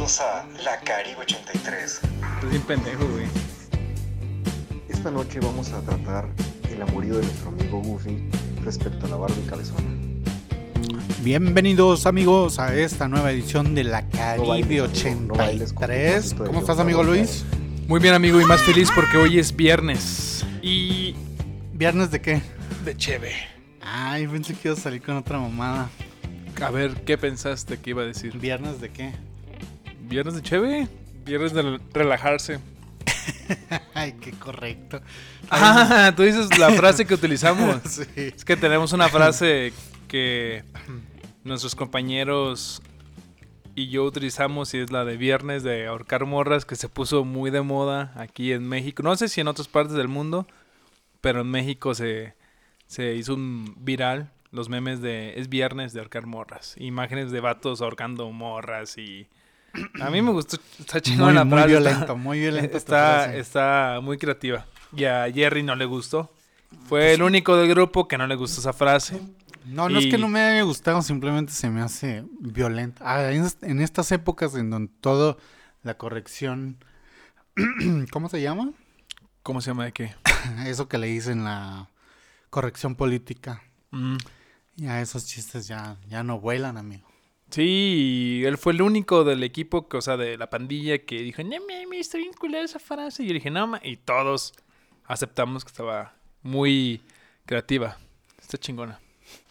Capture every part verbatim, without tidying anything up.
Bienvenidos a La Caribe ochenta y tres. Estás bien pendejo, güey. Esta noche vamos a tratar el amorío de nuestro amigo Goofy respecto a la Barbie cabezona. Bienvenidos amigos a esta nueva edición de La Caribe No bailes, ochenta y tres. no bailes con tu pasito de ¿Cómo estás, yoga, amigo ¿no? Luis? Muy bien, amigo, y más feliz porque hoy es viernes. Y ¿Viernes de qué? de cheve. Ay, pensé que iba a salir con otra mamada. A ver, ¿qué pensaste que iba a decir? ¿Viernes de qué? ¿Viernes de cheve? Viernes de relajarse. Ay, qué correcto. Ah, tú dices la frase que utilizamos. Sí. Es que tenemos una frase que nuestros compañeros y yo utilizamos y es la de viernes de ahorcar morras, que se puso muy de moda aquí en México. No sé si en otras partes del mundo, pero en México se, se hizo un viral los memes de es viernes de ahorcar morras. Imágenes de vatos ahorcando morras y... A mí me gustó, está chingona Muy, la muy frase. violento, está, muy violento. Está, está muy creativa. Y a Jerry no le gustó. Fue el único del grupo que no le gustó esa frase. No, no y... es que no me haya gustado, simplemente se me hace violenta. Ah, en, en estas épocas en donde todo la corrección... ¿Cómo se llama? ¿Cómo se llama de qué? Eso que le dicen la corrección política. Mm. Ya esos chistes ya, ya no vuelan, amigo. Sí, y él fue el único del equipo, que, o sea, de la pandilla que dijo, no me está bien culera esa frase. Y yo dije, no, ma. Y todos aceptamos que estaba muy creativa. Está chingona.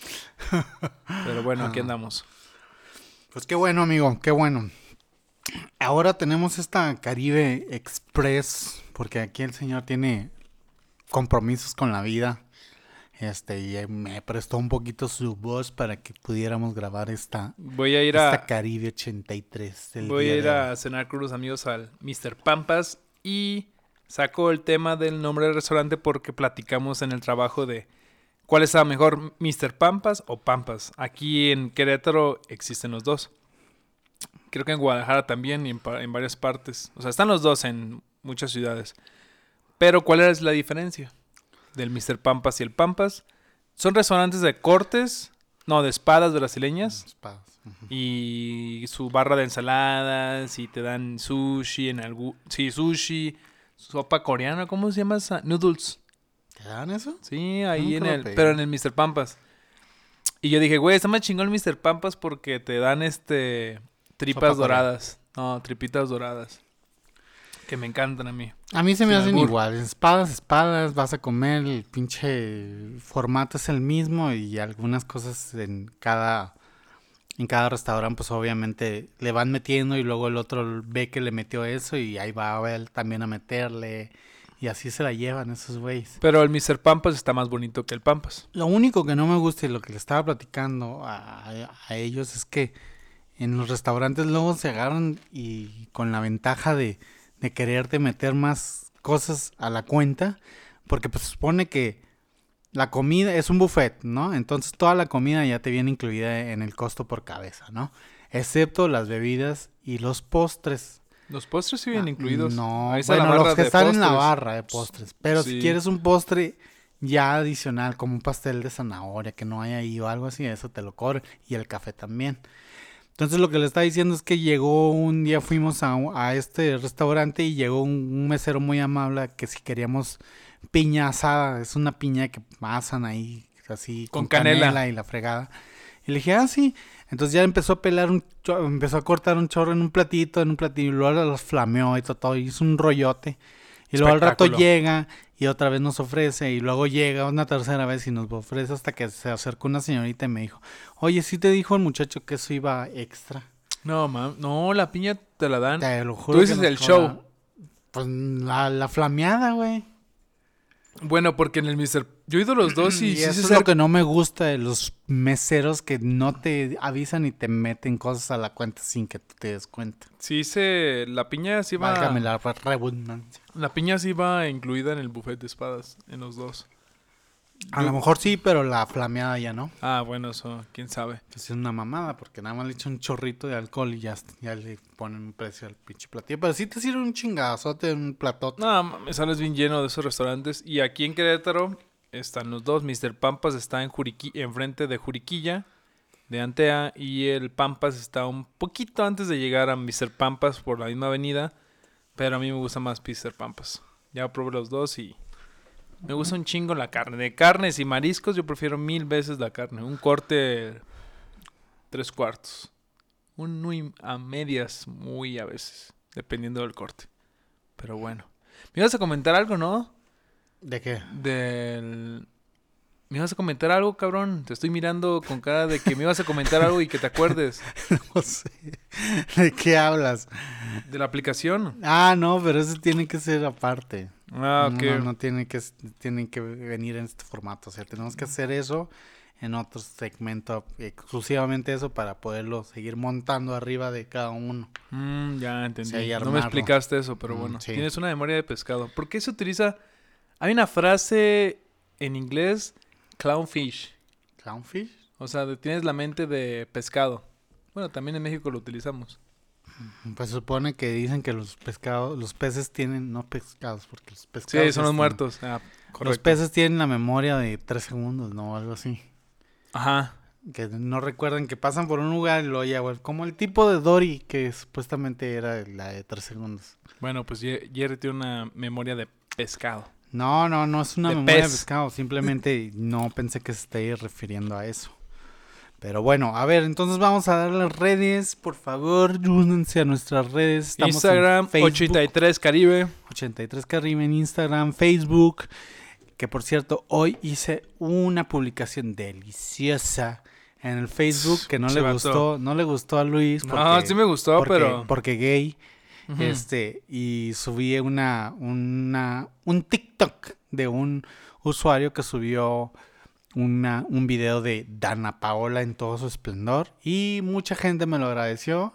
Pero bueno, aquí andamos. Pues qué bueno, amigo, qué bueno. Ahora tenemos esta Caribe Express, porque aquí el señor tiene compromisos con la vida. Este, y me prestó un poquito su voz para que pudiéramos grabar esta, Voy a ir esta a Caribe ochenta y tres. Del voy día a ir de a hoy. cenar con unos amigos al mister Pampas y saco el tema del nombre del restaurante porque platicamos en el trabajo de cuál es la mejor, mister Pampas o Pampas. Aquí en Querétaro existen los dos. Creo que en Guadalajara también y en, pa- en varias partes. O sea, están los dos en muchas ciudades. Pero ¿cuál es la diferencia del mister Pampas y el Pampas? Son restaurantes de cortes, no, de espadas brasileñas. Espadas. Ujú. Y su barra de ensaladas y te dan sushi en algún... Sí, sushi, sopa coreana, ¿cómo se llama esa? Noodles. ¿Te dan eso? Sí, ahí Nunca en lo el... pedí. Pero en el mister Pampas. Y yo dije, güey, está más chingón el mister Pampas porque te dan este... Tripas Sopa coreana. doradas. No, tripitas doradas. Que me encantan a mí. A mí se me Sin hacen albur. igual. Espadas, espadas, vas a comer, el pinche formato es el mismo y algunas cosas en cada en cada restaurante pues obviamente le van metiendo y luego el otro ve que le metió eso y ahí va él también a meterle y así se la llevan esos güeyes. Pero el mister Pampas está más bonito que el Pampas. Lo único que no me gusta y lo que le estaba platicando a, a ellos es que en los restaurantes luego se agarran y con la ventaja de, de quererte meter más cosas a la cuenta, porque pues se supone que la comida es un buffet, ¿no? Entonces toda la comida ya te viene incluida en el costo por cabeza, ¿no? Excepto las bebidas y los postres. Los postres sí vienen Ah, incluidos. No, Ahí está bueno, la barra los que de están en la postres. barra de postres. Pero Sí. si quieres un postre ya adicional, como un pastel de zanahoria que no hay ahí o algo así, eso te lo cobran. Y el café también. Entonces lo que le está diciendo es que llegó un día, fuimos a, a este restaurante y llegó un, un mesero muy amable que si queríamos piña asada, es una piña que asan ahí así Con con, canela. canela. y la fregada. Y le dije, ah, sí. Entonces ya empezó a pelar un cho- empezó a cortar un chorro en un platito, en un platillo, y luego los flameó y todo, todo, y hizo un rollote. Y luego al rato Espectáculo. llega y otra vez nos ofrece y luego llega una tercera vez y nos ofrece hasta que se acercó una señorita y me dijo, oye, ¿sí te dijo el muchacho que eso iba extra? No, mam. No, la piña te la dan. Te lo juro. Tú que dices nos el cobra- show. Pues la, la flameada, güey. Bueno, porque en el mister Yo he ido los dos y, Y sí eso se es acerca- lo que no me gusta de los meseros que no te avisan y te meten cosas a la cuenta sin que tú te des cuenta. Sí se... La piña sí va... Válgame la redundancia. La piña sí va incluida en el buffet de espadas. En los dos. A Yo- lo mejor sí, pero la flameada ya no. Ah, bueno, eso... ¿Quién sabe? Pues es una mamada, porque nada más le echan un chorrito de alcohol y ya, ya le ponen un precio al pinche platillo. Pero sí te sirve un chingazote, un platote. No, me sales bien lleno de esos restaurantes. Y aquí en Querétaro están los dos. mister Pampas está en Juriqui... enfrente de Juriquilla. de Antea. Y el Pampas está un poquito antes de llegar a mister Pampas por la misma avenida. Pero a mí me gusta más mister Pampas. Ya probé los dos y me gusta un chingo la carne. De carnes y mariscos yo prefiero mil veces la carne. Un corte tres cuartos. Un muy a medias muy a veces. Dependiendo del corte. Pero bueno. Me ibas a comentar algo, ¿no? ¿De qué? Del... ¿Me ibas a comentar algo, cabrón? Te estoy mirando con cara de que me ibas a comentar algo y que te acuerdes. No sé. ¿De qué hablas? De la aplicación. Ah, no, pero eso tiene que ser aparte. Ah, ok. No, no, no tiene que, tiene que venir en este formato. O sea, tenemos que hacer eso en otro segmento, exclusivamente eso, para poderlo seguir montando arriba de cada uno. Mm, ya entendí. Sí, y no me armarlo. explicaste eso, pero Mm, bueno. sí. Tienes una memoria de pescado. ¿Por qué se utiliza? Hay una frase en inglés, clownfish. ¿Clownfish? O sea, de- tienes la mente de pescado. Bueno, también en México lo utilizamos. Pues supone que dicen que los pescados, los peces tienen, no pescados, porque los Sí, pescados... son los están- muertos. Ah, Los correcto. peces tienen la memoria de tres segundos, ¿no? Algo así. Ajá. Que no recuerdan que pasan por un lugar y lo ya, güey. Como el tipo de Dory, que supuestamente era la de tres segundos. Bueno, pues Ye- Jerry tiene una memoria de pescado. No, no, no es una De memoria pez. de pescado. Simplemente no pensé que se esté refiriendo a eso. Pero bueno, a ver, entonces vamos a dar las redes. Por favor, únanse a nuestras redes. Estamos en Instagram, Facebook, ochenta y tres Caribe. ochenta y tres Caribe en Instagram, Facebook. Que por cierto, hoy hice una publicación deliciosa en el Facebook que no Se le vato. gustó, no le gustó a Luis. No, porque- sí me gustó, porque, pero... porque gay. Ujú. Este, y subí una, una, un TikTok de un usuario que subió una, un video de Dana Paola en todo su esplendor. Y mucha gente me lo agradeció,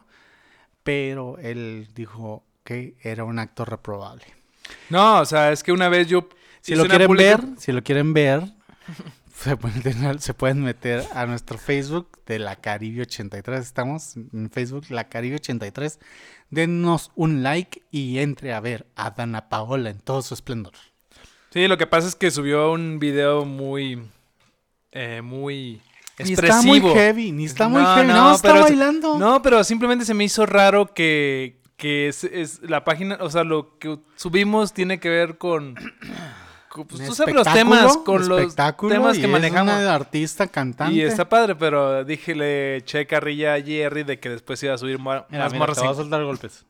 pero él dijo que era un acto reprobable. No, o sea, es que una vez yo... Si hice lo una quieren publica- ver, si lo quieren ver, se pueden, tener- se pueden meter a nuestro Facebook de La Caribe ochenta y tres. Estamos en Facebook, La Caribe ochenta y tres. Denos un like y entre a ver a Dana Paola en todo su esplendor. Sí, lo que pasa es que subió un video muy... Eh, muy... Ni está muy expresivo. heavy, ni está muy No, heavy, no, no, está pero- bailando. No, pero simplemente se me hizo raro que, que es, es la página, o sea, lo que subimos tiene que ver con, con- pues, Un tú sabes los espectáculo, temas, con los espectáculo, temas y que es manejamos. una artista cantante. Y está padre, pero dije, le eché carrilla a Jerry de que después iba a subir ma- Mira, más mira, morras, te voy a en- soltar golpes.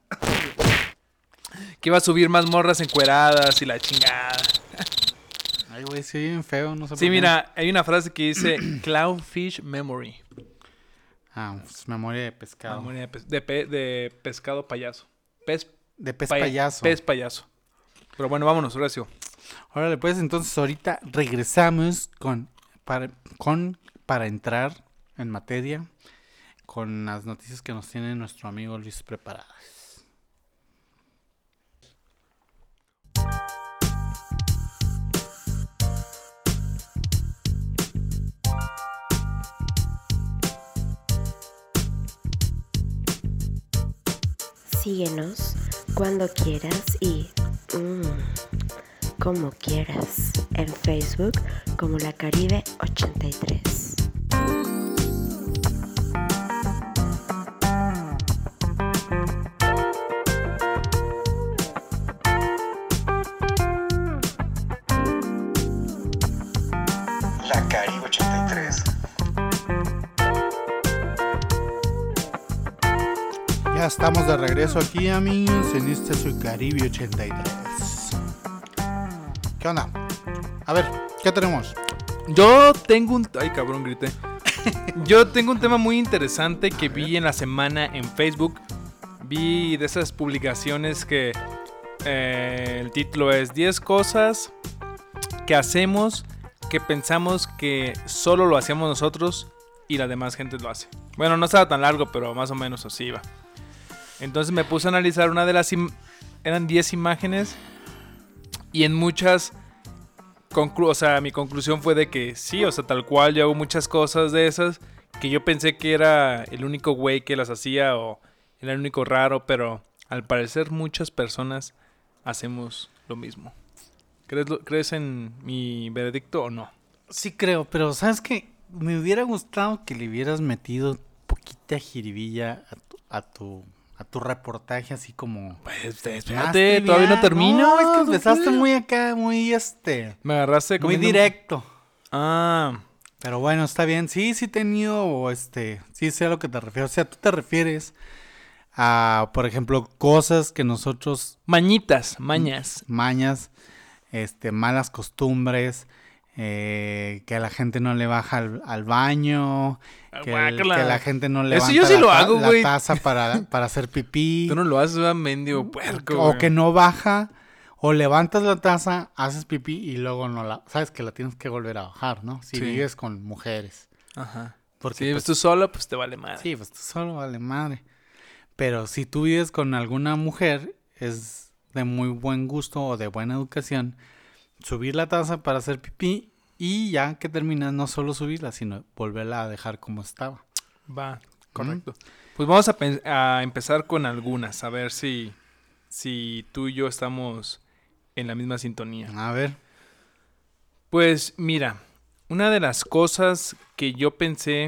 que iba a subir más morras encueradas y la chingada. Ay, güey, sí, bien feo, no sé Sí, por qué. mira, hay una frase que dice Clownfish Memory. Ah, pues, memoria de pescado. Memoria de, pes- de pe- de pescado payaso. Pez, De pez paya- payaso. Pez payaso. Pero bueno, vámonos, Horacio. Órale, pues entonces ahorita regresamos con para, con para entrar en materia con las noticias que nos tiene nuestro amigo Luis preparadas. Síguenos cuando quieras y mm, como quieras en Facebook como La Caribe ochenta y tres. La Caribe ochenta y tres. Ya estamos de regreso aquí, amigos, en este su Caribe ochenta y tres. ¿Qué onda? A ver, ¿qué tenemos? Yo tengo un... Ay, cabrón, grité. Yo tengo un tema muy interesante que vi en la semana en Facebook. Vi de esas publicaciones que eh, el título es diez cosas que hacemos que pensamos que solo lo hacíamos nosotros y la demás gente lo hace. Bueno, no estaba tan largo, pero más o menos así iba. Entonces me puse a analizar una de las... im- Eran diez imágenes y en muchas... Conclu o sea, mi conclusión fue de que sí, o sea, tal cual yo hago muchas cosas de esas que yo pensé que era el único güey que las hacía o era el único raro, pero al parecer muchas personas hacemos lo mismo. ¿Crees, lo- ¿crees en mi veredicto o no? Sí creo, pero ¿sabes qué? me hubiera gustado que le hubieras metido poquita jiribilla a tu, a tu, a tu reportaje, así como... Pues, Más espérate, todavía trivial. no termino. No, es que empezaste muy acá, muy este... Me agarraste Muy comiendo- directo. Ah, Pero bueno, está bien. Sí, sí he tenido, este... Sí sé a lo que te refieres. O sea, tú te refieres a, por ejemplo, cosas que nosotros... mañitas, mañas. Mañas, este, malas costumbres... Eh, que a la gente no le baja al, al baño, que, el- Guácala. que la gente no Eso levanta yo sí la, lo ta- hago, la güey. taza para, para hacer pipí, Tú no lo haces, va, mendigo puerco. o güey. que no baja, o levantas la taza, haces pipí y luego no la... Sabes que la tienes que volver a bajar, ¿no? Si Sí. vives con mujeres. Ajá. Porque, Si vives pues, tú solo, pues te vale madre. sí, pues tú solo vale madre. Pero si tú vives con alguna mujer, es de muy buen gusto o de buena educación subir la taza para hacer pipí y ya que terminas no solo subirla, sino volverla a dejar como estaba. Va, correcto. Pues vamos a, pen- a empezar con algunas, a ver si, si tú y yo estamos en la misma sintonía. A ver. Pues mira, una de las cosas que yo pensé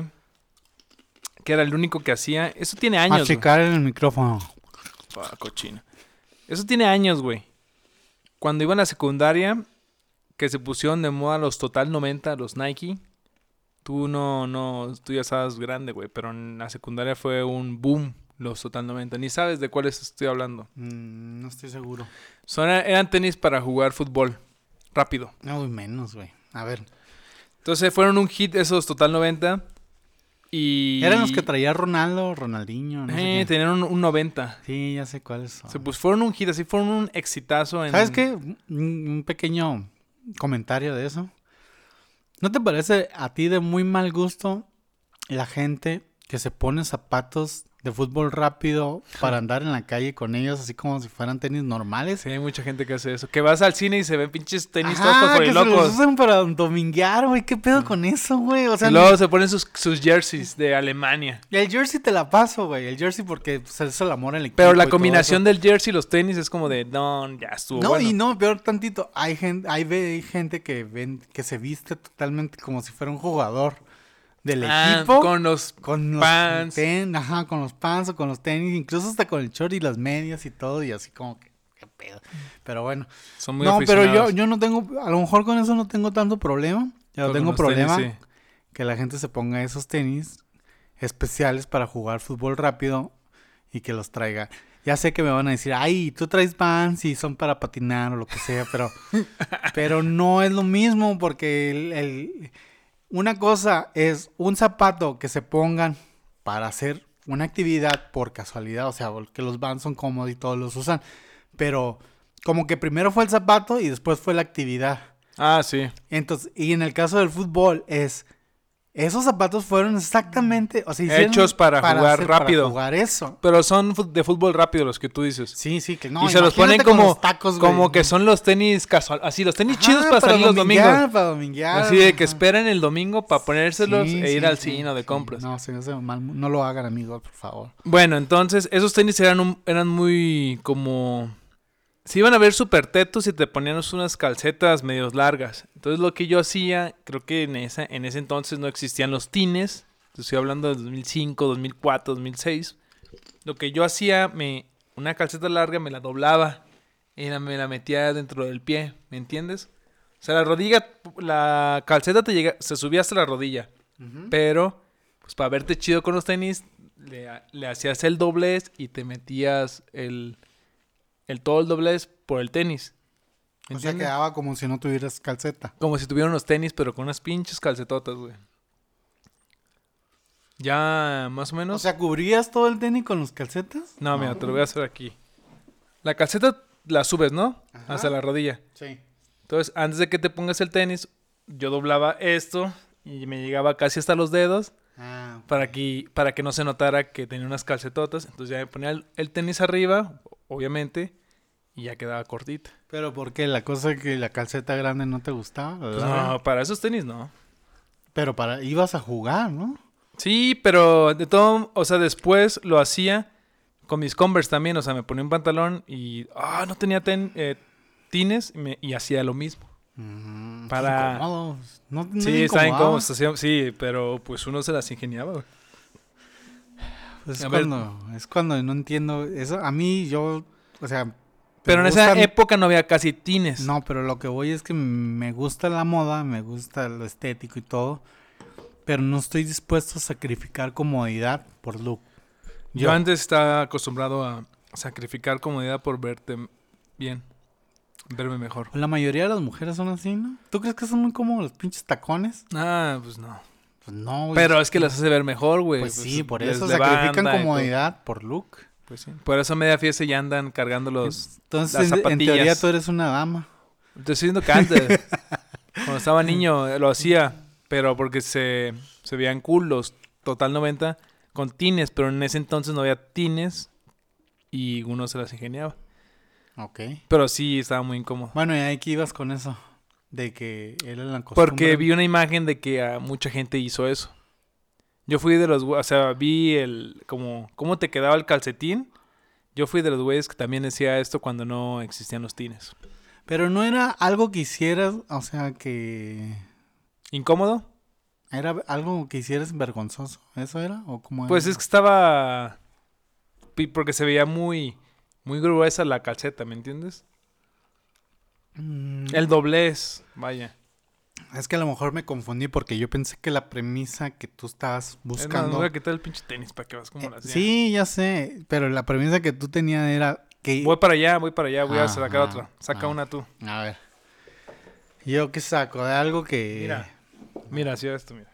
que era el único que hacía, eso tiene años. güey. Masticar en el micrófono. Ah, cochino. Eso tiene años, güey. Cuando iba en la secundaria, que se pusieron de moda los Total noventa, los Nike. Tú no, no, tú ya estabas grande, güey, pero en la secundaria fue un boom los Total noventa. Ni sabes de cuáles estoy hablando. Mm, no estoy seguro. Son, eran tenis para jugar fútbol rápido. No, uy, menos, güey. A ver. Entonces fueron un hit esos Total noventa. Y... Eran los que traía Ronaldo, Ronaldinho, no sé Eh, quién. tenían un, un noventa. Sí, ya sé cuáles son. Se, pues fueron un hit, así fueron un exitazo en... ¿Sabes qué? Un, un pequeño comentario de eso. ¿No te parece a ti de muy mal gusto la gente que se pone zapatos de fútbol rápido para andar en la calle con ellos así como si fueran tenis normales? Sí, hay mucha gente que hace eso. Que vas al cine y se ven pinches tenis Ajá, todos que se locos. los usan para dominguear, güey. ¿Qué pedo con eso, güey? O sea, Y luego se ponen sus, sus jerseys de Alemania. el jersey te la paso, güey. El jersey porque pues, es el amor al equipo. Pero y la todo combinación eso. del jersey y los tenis es como de, no, ya estuvo No, bueno. y no, peor tantito. Hay gente, hay, ve- hay gente que ven, que se viste totalmente como si fuera un jugador del Ah, equipo. con los Con los pants. ten- ajá, con los pants o con los tenis, incluso hasta con el short y las medias y todo, y así como que, qué pedo. Pero bueno. Son muy No, pero yo, aficionados. yo no tengo, a lo mejor con eso no tengo tanto problema. Yo Pero con tengo los problema tenis, sí. que la gente se ponga esos tenis especiales para jugar fútbol rápido y que los traiga. Ya sé que me van a decir, ay, tú traes pants y son para patinar o lo que sea, pero, pero no es lo mismo porque el, el- una cosa es un zapato que se pongan para hacer una actividad por casualidad, o sea, porque los Vans son cómodos y todos los usan, pero como que primero fue el zapato y después fue la actividad. Ah, sí. Entonces, y en el caso del fútbol es, esos zapatos fueron exactamente, o sea, hicieron Hechos para jugar hacer- rápido. Para jugar eso. Pero son fu- de fútbol rápido los que tú dices. Sí, sí, que no. y se los ponen imagínate con como, los tacos, güey. como que son los tenis casual. Así, los tenis Ajá, chidos para, salir los dominguear, domingos. Para dominguear. Así de que ajá. esperan el domingo para ponérselos Sí, e ir sí, al sí, cine o de sí. compras. No, se me hace mal. No lo hagan, amigos, por favor. Bueno, entonces, esos tenis eran, un- eran muy como... Se iban a ver súper tetos y te ponían unas calcetas medio largas. Entonces, lo que yo hacía, creo que en, esa, en ese entonces no existían los tines. Te estoy hablando de dos mil cinco, dos mil cuatro, dos mil seis. Lo que yo hacía, me una calceta larga me la doblaba y la- me la metía dentro del pie, ¿me entiendes? O sea, la rodilla, la calceta te llega, se subía hasta la rodilla. Pero, pues para verte chido con los tenis, le, le hacías el doblez y te metías el, el todo el doblez por el tenis. O sea, ¿Entiendes? quedaba como si no tuvieras calceta. Como si tuvieran unos tenis, pero con unas pinches calcetotas, güey. Ya, más o menos. O sea, ¿cubrías todo el tenis con los calcetas? no, mira, te lo voy a hacer aquí. La calceta la subes, ¿no? Ajá. Hasta la rodilla. Sí. Entonces, antes de que te pongas el tenis, yo doblaba esto y me llegaba casi hasta los dedos. Ah, Para que, para que no se notara que tenía unas calcetotas. Entonces ya me ponía el, el tenis arriba, obviamente, y ya quedaba cortita. pero ¿por qué? ¿La cosa es que la calceta grande no te gustaba? Pues ¿verdad? no, para esos tenis no. Pero para ibas a jugar, ¿no? Sí, pero de todo, o sea, después lo hacía con mis Converse también. O sea, me ponía un pantalón y, ah, no tenía ten, eh, tines y, me- y hacía lo mismo. Mm. Para... Incómodo. No, no Sí, te está incomodaba. incómodo, sí, pero pues uno se las ingeniaba, güey. Pues es A ver. cuando, es cuando no entiendo eso. A mí, yo, o sea... me Pero en esa gustan- época no había casi tines. No, pero lo que voy es que me gusta la moda, me gusta lo estético y todo, pero no estoy dispuesto a sacrificar comodidad por look. Yo antes estaba acostumbrado a sacrificar comodidad por verte bien, verme mejor. La mayoría de las mujeres son así, ¿no? ¿Tú crees que son muy cómodos los pinches tacones? Ah, pues no. Pues no, güey. Pero es que las hace ver mejor, güey. Pues sí, por les eso levanta sacrifican y todo. comodidad por look. Pues sí. Por eso a media fiesta ya andan cargando los... Entonces, las en, en zapatillas. teoría tú eres una dama. Te estoy diciendo que antes, cuando estaba niño, eh, lo hacía, pero porque se, se veían cool los Total noventa con tines, pero en ese entonces no había tines y uno se las ingeniaba. Ok. Pero sí, estaba muy incómodo. Bueno, y ahí que ibas con eso, de que era la costumbre. Porque vi una imagen de que ah, mucha gente hizo eso. Yo fui de los, güe- o sea, vi el, como, cómo te quedaba el calcetín. Yo fui de los güeyes que también decía esto cuando no existían los tines. Pero no era algo que hicieras, o sea, que... ¿Incómodo? ¿Era algo que hicieras vergonzoso? ¿Eso era? ¿O cómo era? Pues es que estaba, pi- porque se veía muy, muy gruesa la calceta, ¿me entiendes? Mm, El doblez, vaya. Es que a lo mejor me confundí porque yo pensé que la premisa que tú estabas Es más, me buscando... voy a quitar el pinche tenis para que vas como Eh, las sí, ya sé, pero la premisa que tú tenías era que... Voy para allá, voy para allá, voy a Ah, sacar ah, otra. Saca ah. una tú. A ver. ¿Yo qué saco? De algo que... Mira. Mira, así esto, mira.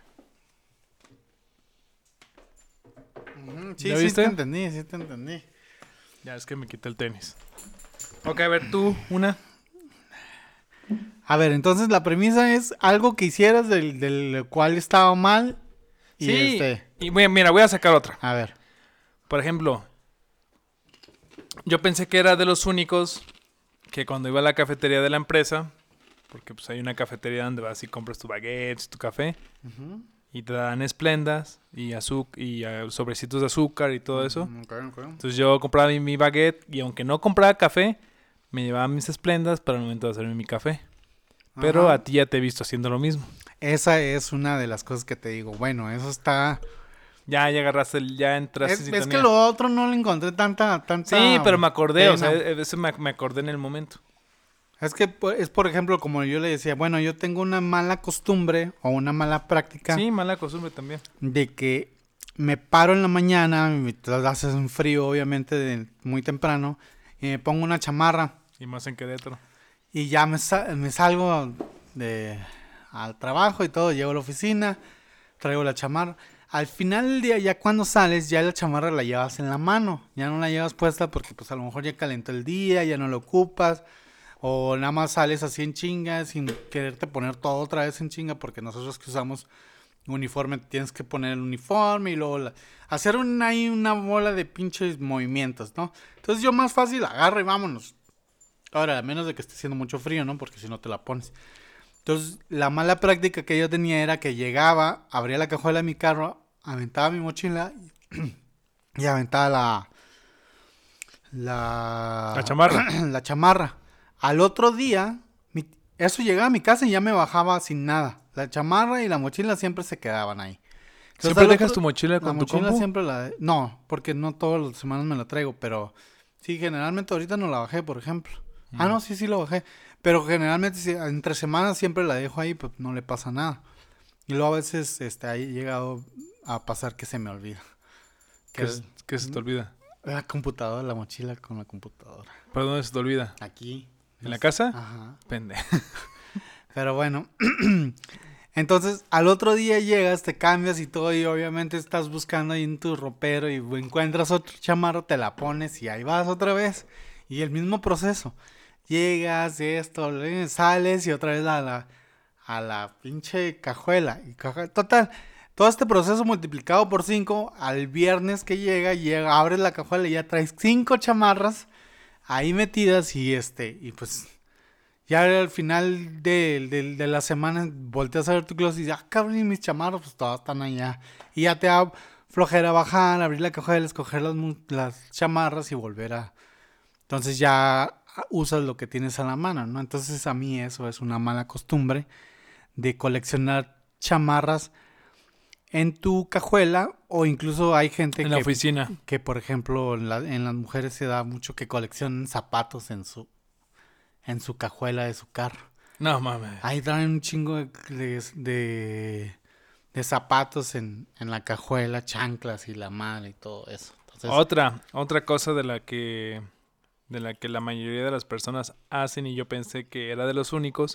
Ujú, sí, ¿Ya sí viste? te entendí, sí te entendí. Ya es que me quité el tenis. Ok, a ver, tú, una. A ver, entonces la premisa es algo que hicieras del, del cual estaba mal. Y Sí. este... Y voy a- mira, voy a sacar otra. A ver. Por ejemplo, yo pensé que era de los únicos que cuando iba a la cafetería de la empresa, porque pues hay una cafetería donde vas y compras tu baguette, tu café, y te dan esplendas y, azu- y eh, sobrecitos de azúcar y todo eso. Mm, ok, ok. Entonces yo compraba mi, mi baguette y aunque no compraba café, me llevaba mis esplendas para el momento de hacerme mi café. Pero Ajá. a ti ya te he visto haciendo lo mismo. Esa es una de las cosas que te digo. Bueno, eso está... Ya, ya agarraste, el- ya entraste Es, en es que sintonía. lo otro no le encontré tanta... tanta Sí, pero me acordé, o pena. sea, e- eso me, me acordé en el momento. Es que pues, es, por ejemplo, como yo le decía, bueno, yo tengo una mala costumbre o una mala práctica Sí, mala costumbre también. de que me paro en la mañana, me hace un frío, obviamente, de muy temprano, y me pongo una chamarra Y más en Querétaro. y ya me, sa- me salgo de, al trabajo y todo, llego a la oficina, traigo la chamarra. Al final del día, ya cuando sales, ya la chamarra la llevas en la mano, ya no la llevas puesta porque pues a lo mejor ya calentó el día, ya no la ocupas. O nada más sales así en chinga sin quererte poner todo otra vez en chinga porque nosotros que usamos uniforme tienes que poner el uniforme y luego la- hacer un, ahí una bola de pinches movimientos, ¿no? Entonces yo más fácil agarro y vámonos. Ahora, a menos de que esté haciendo mucho frío, ¿no? Porque si no te la pones. Entonces la mala práctica que yo tenía era que llegaba, abría la cajuela de mi carro, aventaba mi mochila y, y aventaba la... La... La chamarra. la chamarra. Al otro día, mi- eso llegaba a mi casa y ya me bajaba sin nada. La chamarra y la mochila siempre se quedaban ahí. Entonces, ¿Siempre al dejas otro- tu mochila La con tu mochila compu? siempre la... de- No, porque no todas las semanas me la traigo, pero... Sí, generalmente ahorita no la bajé, por ejemplo. Ah, no, sí, sí la bajé. Pero generalmente si- entre semanas siempre la dejo ahí, pues no le pasa nada. Y luego a veces este, ha llegado a pasar que se me olvida. ¿Qué, Que es- qué se te olvida? la computadora, la mochila con la computadora. ¿Para dónde se te olvida? Aquí. ¿En la casa? Ajá. Pende. Pero bueno, entonces al otro día llegas, te cambias y todo y obviamente estás buscando ahí en tu ropero y encuentras otro chamarro, te la pones y ahí vas otra vez. Y el mismo proceso. Llegas, esto, eh, sales y otra vez a la, a la pinche cajuela. Y caja- Total, todo este proceso multiplicado por cinco, al viernes que llega, llega, abres la cajuela y ya traes cinco chamarras ahí metidas y este, y pues... Ya al final de, de, de la semana volteas a ver tu closet y dices, ah, cabrón, y mis chamarras, pues todas están allá. Y ya te da flojera bajar, abrir la cajuela, escoger las, mu- las chamarras y volver a... Entonces ya usas lo que tienes a la mano, ¿no? Entonces a mí eso es una mala costumbre de coleccionar chamarras en tu cajuela, o incluso hay gente En que, la oficina. que, por ejemplo, en, la- en las mujeres se da mucho que coleccionan zapatos en su en su cajuela de su carro. No mames. Ahí traen un chingo de, de, de- de zapatos en, en la cajuela, chanclas y la madre y todo eso. Entonces, Otra, otra cosa de la que de la que la mayoría de las personas hacen, y yo pensé que era de los únicos,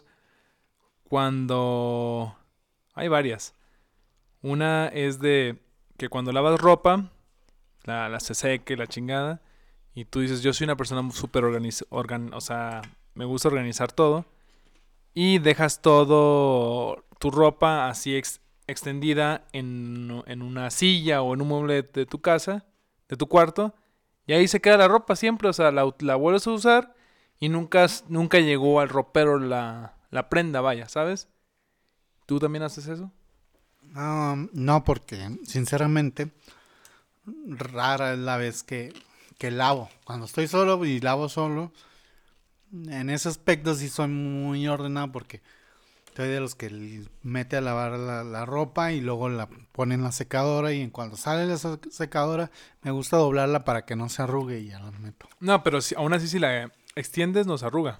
cuando hay varias. Una es de que cuando lavas ropa, la, la se seque, la chingada, y tú dices, yo soy una persona súper organizada, o sea, me gusta organizar todo, y dejas todo tu ropa así ex- extendida en, en una silla o en un mueble de tu casa, de tu cuarto, y ahí se queda la ropa siempre, o sea, la, la vuelves a usar y nunca, has- nunca llegó al ropero la, la prenda, vaya, ¿sabes? ¿Tú también haces eso? um, no, porque sinceramente rara es la vez que, que lavo. Cuando estoy solo y lavo solo, en ese aspecto sí soy muy ordenado, porque soy de los que l- mete a lavar la, la ropa y luego la pone en la secadora, y en cuando sale la se- secadora me gusta doblarla para que no se arrugue y ya la meto. No, pero si, aún así si la extiendes nos arruga.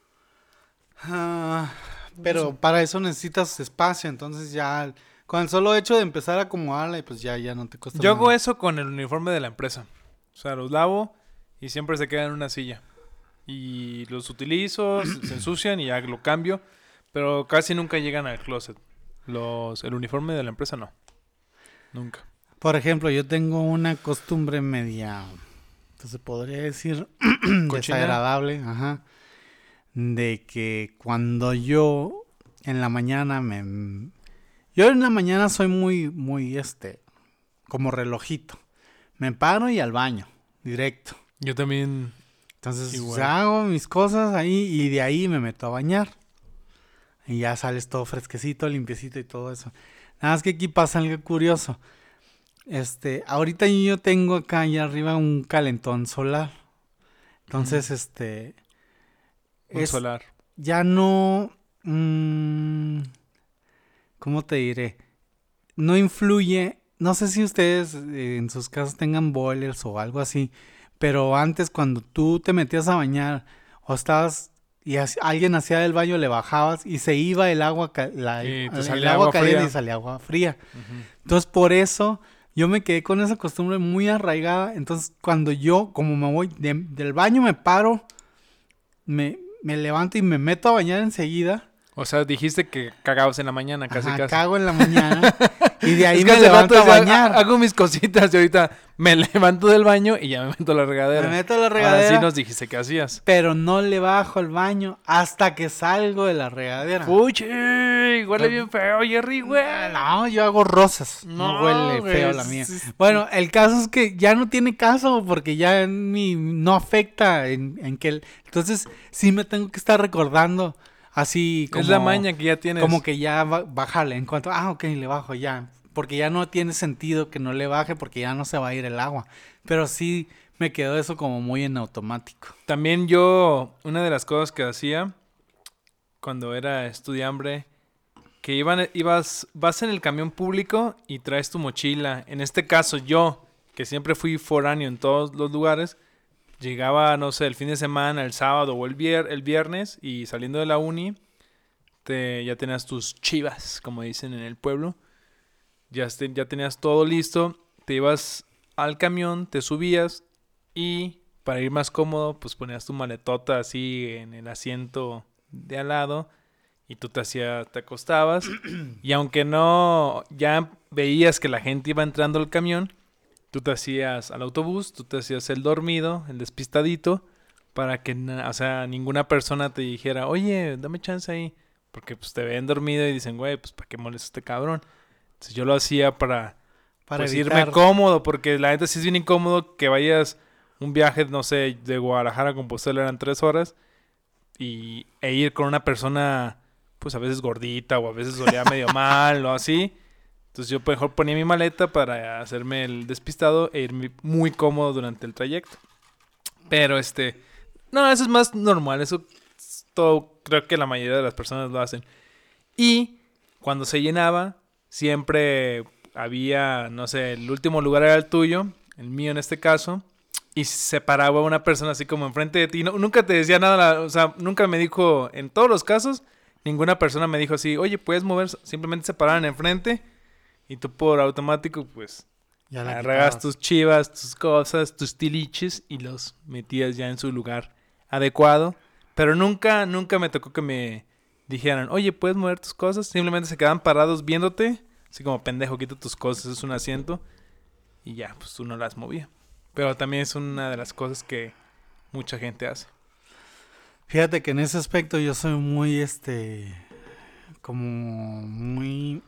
Ah, pero para eso necesitas espacio, entonces ya con el solo hecho de empezar a acomodarla, y pues ya, ya no te cuesta Yo hago nada. eso con el uniforme de la empresa. O sea, los lavo y siempre se quedan en una silla. Y los utilizo, se se ensucian y ya lo cambio. Pero casi nunca llegan al closet. Los, el uniforme de la empresa no. Nunca. Por ejemplo, yo tengo una costumbre media, entonces podría decir ¿Cochina? desagradable, ajá, de que cuando yo en la mañana me... Yo en la mañana soy muy, muy, este, como relojito. Me paro y al baño, directo. Yo también. Entonces Igual. hago mis cosas ahí y de ahí me meto a bañar. Y ya sales todo fresquecito, limpiecito y todo eso. Nada más que aquí pasa algo curioso. Este, ahorita yo tengo acá allá arriba un calentón solar. Entonces, este, Un es- solar. ya no, mm, ¿cómo te diré? No influye, no sé si ustedes eh, en sus casas tengan boilers o algo así, pero antes cuando tú te metías a bañar o estabas y hac- alguien hacía del baño, le bajabas y se iba el agua, ca- la- Y te el salía agua agua caliente fría. y salía agua fría. Ujú. Entonces, por eso yo me quedé con esa costumbre muy arraigada. Entonces, cuando yo, como me voy de- del baño, me paro, me, me levanto y me meto a bañar enseguida. O sea, dijiste que cagabas en la mañana, casi Ajá, casi. cago en la mañana y de ahí Es que me hace levanto rato a decía, bañar. "Ha- hago mis cositas y ahorita me levanto del baño y ya me meto a la regadera. Me meto a la Ahora regadera, sí nos dijiste que hacías. pero no le bajo al baño hasta que salgo de la regadera. ¡Fuchi! Huele bien feo, Jerry, güey. No, yo hago rosas. No, No, huele güey, feo la mía. sí, sí. Bueno, el caso es que ya no tiene caso porque ya ni, no afecta en, en que... el- Entonces sí me tengo que estar recordando así como... Es la maña que ya tienes. Como que ya ba- bajarle. En cuanto, ah, ok, le bajo ya. Porque ya no tiene sentido que no le baje porque ya no se va a ir el agua. Pero sí me quedó eso como muy en automático. También yo, una de las cosas que hacía cuando era estudiambre, que iban, ibas, vas en el camión público y traes tu mochila. En este caso yo, que siempre fui foráneo en todos los lugares, llegaba, no sé, el fin de semana, el sábado o el, vier- el viernes, y saliendo de la uni, te, ya tenías tus chivas, como dicen en el pueblo. Ya, este- ya tenías todo listo, te ibas al camión, te subías y para ir más cómodo, pues ponías tu maletota así en el asiento de al lado y tú te hacías, te acostabas y aunque no, ya veías que la gente iba entrando al camión, tú te hacías al autobús, tú te hacías el dormido, el despistadito, para que, na- o sea, ninguna persona te dijera, oye, dame chance ahí, porque pues te ven dormido y dicen, güey, pues ¿para qué molesta este cabrón? Entonces yo lo hacía para, Para pues evitar... irme cómodo, porque la neta sí es bien incómodo que vayas un viaje, no sé, de Guadalajara a Compostela eran tres horas y, e ir con una persona, pues a veces gordita o a veces olía medio mal o así. Entonces yo mejor ponía mi maleta para hacerme el despistado e irme muy cómodo durante el trayecto. Pero este, No, eso es más normal. Eso es todo, creo que la mayoría de las personas lo hacen. Y cuando se llenaba, siempre había, no sé, el último lugar era el tuyo, el mío en este caso, y se paraba una persona así como enfrente de ti. No, nunca te decía nada, o sea, nunca me dijo, en todos los casos, ninguna persona me dijo así, oye, ¿puedes mover? Simplemente se paraban enfrente y tú por automático, pues, Ya la agarrabas quitabas. tus chivas, tus cosas, tus tiliches y los metías ya en su lugar adecuado. Pero nunca, nunca me tocó que me dijeran, oye, ¿puedes mover tus cosas? Simplemente se quedaban parados viéndote, así como pendejo, quita tus cosas, es un asiento. Y ya, pues tú no las movía. Pero también es una de las cosas que mucha gente hace. Fíjate que en ese aspecto yo soy muy, este, como muy,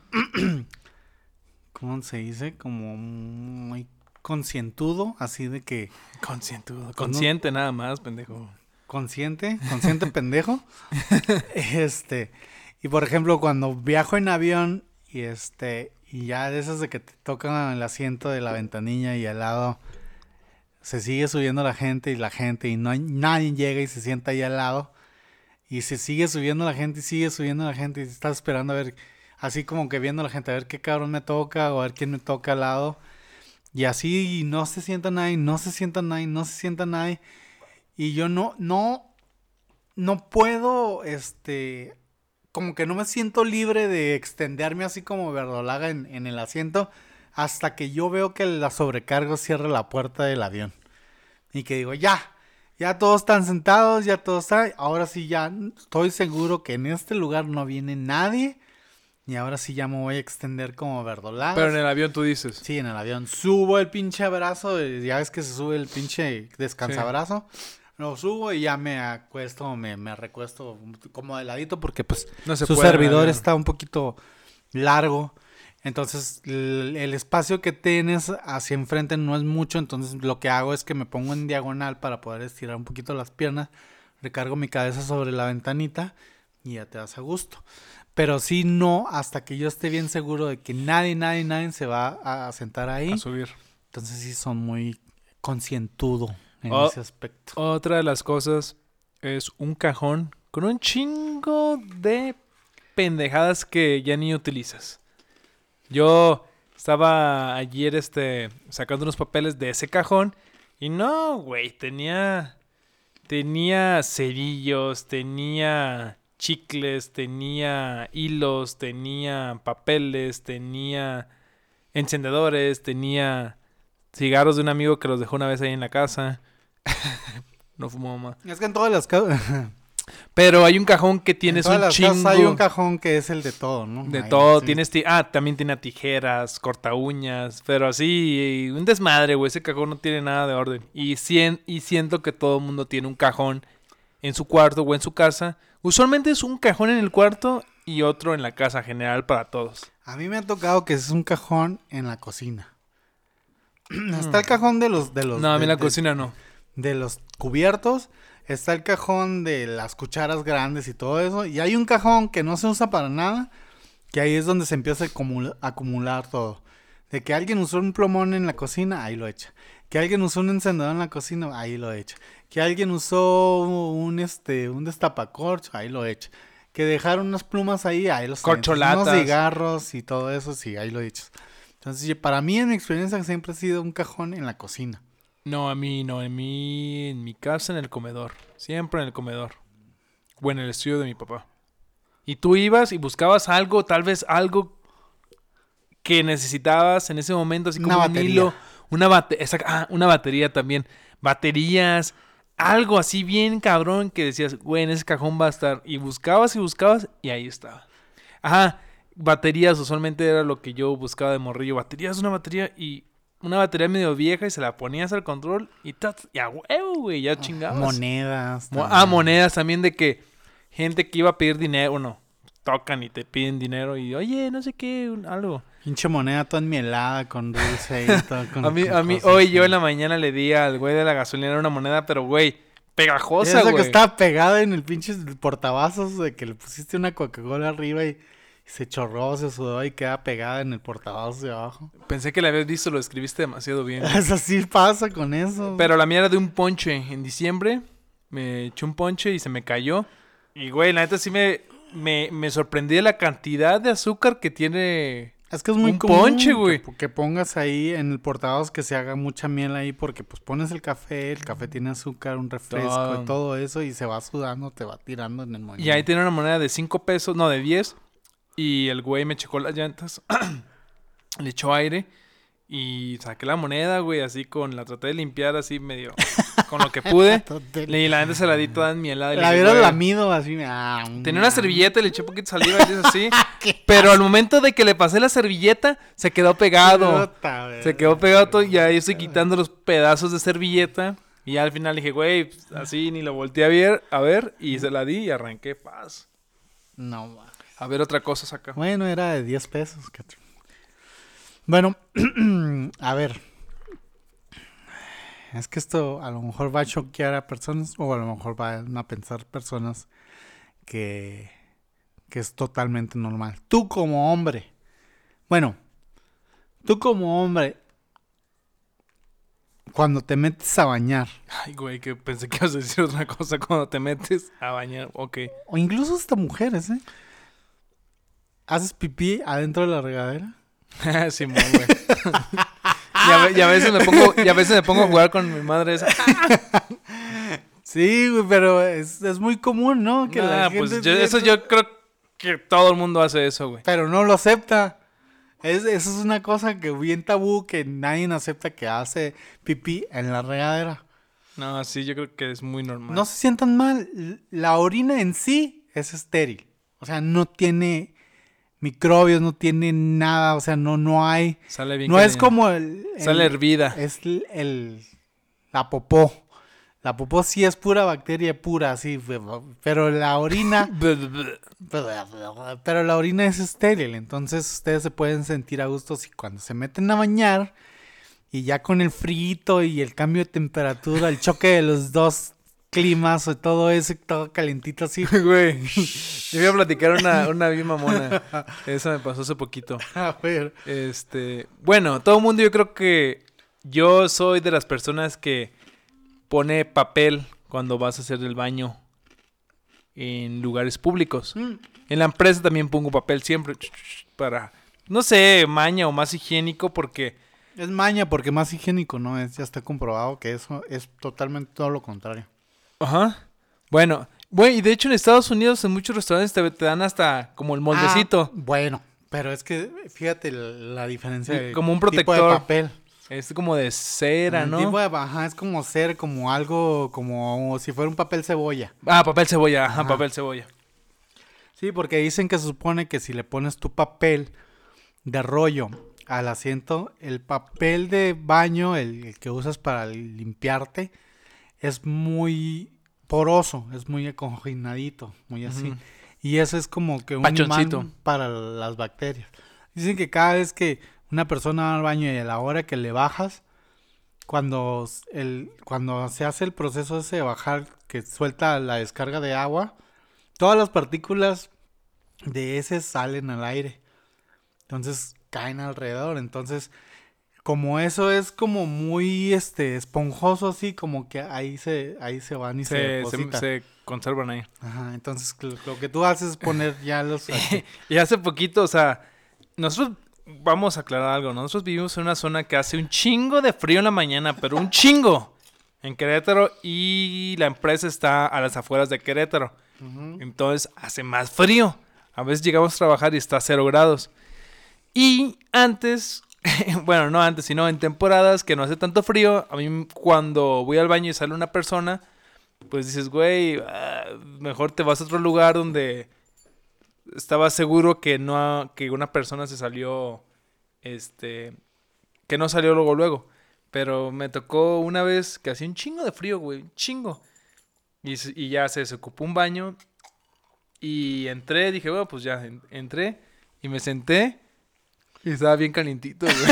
¿cómo se dice? Como muy conscientudo, así de que Conscientudo. Consciente nada más, pendejo. consciente, consciente pendejo. Este, y por ejemplo, cuando viajo en avión y este, y ya de esas de que te tocan el asiento de la ventanilla y al lado se sigue subiendo la gente y la gente y no hay, nadie llega y se sienta ahí al lado y se sigue subiendo la gente y sigue subiendo la gente y estás esperando a ver, así como que viendo a la gente a ver qué cabrón me toca o a ver quién me toca al lado y así y no se sienta nadie, no se sienta nadie, no se sienta nadie y yo no, no, no puedo, este, como que no me siento libre de extenderme así como verdolaga en, en el asiento hasta que yo veo que la sobrecargo cierra la puerta del avión. Y que digo, ya, ya todos están sentados, ya todos están, ahora sí ya estoy seguro que en este lugar no viene nadie. Y ahora sí ya me voy a extender como verdolaga. Pero en el avión tú dices. Sí, en el avión. Subo el pinche abrazo, ya ves que se sube el pinche descansabrazo. Lo subo y ya me acuesto, me, me recuesto como de ladito porque pues No se su puede en el servidor avión. está un poquito largo. Entonces el, el espacio que tienes hacia enfrente no es mucho. Entonces lo que hago es que me pongo en diagonal para poder estirar un poquito las piernas. Recargo mi cabeza sobre la ventanita y ya te das a gusto. Pero sí no hasta que yo esté bien seguro de que nadie, nadie, nadie se va a sentar ahí. A subir. Entonces sí son muy conscientudo en Oh. ese aspecto. Otra de las cosas es un cajón con un chingo de pendejadas que ya ni utilizas. Yo estaba ayer este sacando unos papeles de ese cajón y no, güey, tenía tenía cerillos, tenía chicles, tenía hilos, tenía papeles, tenía encendedores, tenía cigarros de un amigo que los dejó una vez ahí en la casa. No fumó mamá. Es que en todas las casas, Pero hay un cajón que tienes en todas un las chingo casas hay un cajón que es el de todo, ¿no? de Ahí, todo. sí. Tienes ti- ah, también tiene tijeras, corta uñas, pero así un desmadre, güey. Ese cajón no tiene nada de orden. Y, cien, y siento que todo el mundo tiene un cajón en su cuarto o en su casa. Usualmente es un cajón en el cuarto y otro en la casa general para todos. A mí me ha tocado que es un cajón en la cocina. Está el cajón de los de los No, a mí de, en la de- cocina no. de los cubiertos, está el cajón de las cucharas grandes y todo eso, y hay un cajón que no se usa para nada, que ahí es donde se empieza a acumula- acumular todo. De que alguien usó un plumón en la cocina, ahí lo echa. Que alguien usó un encendedor en la cocina, ahí lo echa. Que alguien usó un este un destapacorcho, ahí lo echa. Que dejaron unas plumas ahí, ahí los avientas. Corcholatas. Unos cigarros y todo eso, sí, ahí lo echas. Entonces, yo- para mí, en mi experiencia, siempre ha sido un cajón en la cocina. No, a mí no. En mi, en mi casa, en el comedor. Siempre en el comedor. O en el estudio de mi papá. Y tú ibas y buscabas algo, tal vez algo que necesitabas en ese momento, así como Una un batería. hilo. Una, bate esa- ah, una batería también. Baterías. Algo así bien cabrón que decías, güey, en ese cajón va a estar. Y buscabas y buscabas y ahí estaba. Ajá. Baterías usualmente era lo que yo buscaba de morrillo. Baterías, una batería y... Una batería medio vieja y se la ponías al control y, tat, y a huevo, güey, ya chingabas. Monedas. Mo- también. ah, monedas también de que gente que iba a pedir dinero, bueno, tocan y te piden dinero y oye, no sé qué, un- algo. Pinche moneda toda enmielada con dulce y todo. Con, A mí, con a mí cosas hoy así. yo en la mañana le di al güey de la gasolinera una moneda, pero güey, pegajosa, Esa güey. que estaba pegada en el pinche portavasos de que le pusiste una Coca-Cola arriba y se chorró, se sudó y queda pegada en el portavasos de abajo. Pensé que la habías visto, lo escribiste demasiado bien. Eso sí pasa con eso. Pero la mía era de un ponche en diciembre. Me eché un ponche y se me cayó. Y, güey, la neta sí me, me, me sorprendí de la cantidad de azúcar que tiene... Es que es muy Un común ponche, güey. Que, que pongas ahí en el portavasos que se haga mucha miel ahí porque pues pones el café, el café tiene azúcar, un refresco Todo. y todo eso y se va sudando, te va tirando en el molino. Y ahí tiene una moneda de cinco pesos, no, de diez. Y el güey me checó las llantas. Le echó aire. Y saqué la moneda, güey, así con... La traté de limpiar así medio... Con lo que pude. Y la gente se la di toda enmielada. y le La dije, hubiera güey, lamido así. Ah, tenía una servilleta, le eché un poquito de saliva y le hice así. Pero al momento de que le pasé la servilleta, se quedó pegado. Se quedó pegado todo y ahí estoy quitando los pedazos de servilleta. Y ya al final dije, güey, pues, así ni lo volteé a ver, a ver. Y se la di y arranqué paz. No, ma. A ver otra cosa saca. Bueno, era de diez pesos. Catro. Bueno, a ver. Es que esto a lo mejor va a choquear a personas o a lo mejor van a pensar personas que, que es totalmente normal. Tú como hombre. Bueno, tú como hombre, cuando te metes a bañar, Ay, güey, que pensé que ibas a decir otra cosa cuando te metes a bañar. Ok. o incluso hasta mujeres, ¿eh? ¿Haces pipí adentro de la regadera? Sí, muy güey. Y a, ve- y a veces me pongo, y a veces me pongo a jugar con mi madre esa. Sí, güey, pero es, es muy común, ¿no? Que la Ah, gente pues yo- tiene eso yo creo que todo el mundo hace eso, güey. Pero no lo acepta. Es, eso es una cosa que bien tabú, que nadie acepta que hace pipí en la regadera. No, sí, yo creo que es muy normal. No se sientan mal. La orina en sí es estéril. O sea, no tiene microbios, no tiene nada. O sea, no, no hay... Sale bien No es caliente. como el... el- Sale hervida. Es el, el- la popó. La popó sí es pura bacteria pura, sí. Pero la orina... Pero la orina es estéril, entonces ustedes se pueden sentir a gusto si cuando se meten a bañar y ya con el frito y el cambio de temperatura, el choque de los dos climas o todo eso, y todo calentito así. Güey, yo voy a platicar una, una bien mamona. Eso me pasó hace poquito. A ver. Este, bueno, todo el mundo yo creo que yo soy de las personas que pone papel cuando vas a hacer el baño en lugares públicos. Mm. En la empresa también pongo papel siempre para, no sé, maña o más higiénico porque... Es maña porque más higiénico, ¿no? Es, ya está comprobado que eso es totalmente todo lo contrario. Ajá. Bueno, güey, y de hecho en Estados Unidos en muchos restaurantes te, te dan hasta como el moldecito. Ah, bueno, pero es que fíjate la, la diferencia. Sí, de como un tipo de protector. papel. Es como de cera, El ¿no? tipo de- ajá, es como ser, como algo, como si fuera un papel cebolla. Ah, papel cebolla, ajá, Ajá. papel cebolla. Sí, porque dicen que se supone que si le pones tu papel de rollo al asiento, el papel de baño, el, el que usas para limpiarte, es muy poroso, es muy acoginadito, muy así. Ujú. Y eso es como que un Pachoncito. imán para las bacterias. Dicen que cada vez que una persona va al baño y a la hora que le bajas, cuando, el, cuando se hace el proceso ese de bajar, que suelta la descarga de agua, todas las partículas de ese salen al aire. Entonces caen alrededor. Entonces, como eso es como muy este esponjoso así, como que ahí se, ahí se van y se, Se, se, depositan. se conservan ahí. Ajá, entonces lo, lo que tú haces es poner ya los... aquí. Y hace poquito, o sea, nosotros vamos a aclarar algo. Nosotros vivimos en una zona que hace un chingo de frío en la mañana, pero un chingo en Querétaro y la empresa está a las afueras de Querétaro. Ujú. Entonces hace más frío. A veces llegamos a trabajar y está a cero grados. Y antes, bueno, no antes, sino en temporadas que no hace tanto frío, a mí cuando voy al baño y sale una persona, pues dices, güey, ah, mejor te vas a otro lugar donde estaba seguro que no que una persona se salió, este, que no salió luego luego. Pero me tocó una vez que hacía un chingo de frío, güey, un chingo. Y, se- y ya se desocupó un baño. Y entré, dije, bueno, pues ya, en- entré y me senté. Y estaba bien calientito, güey.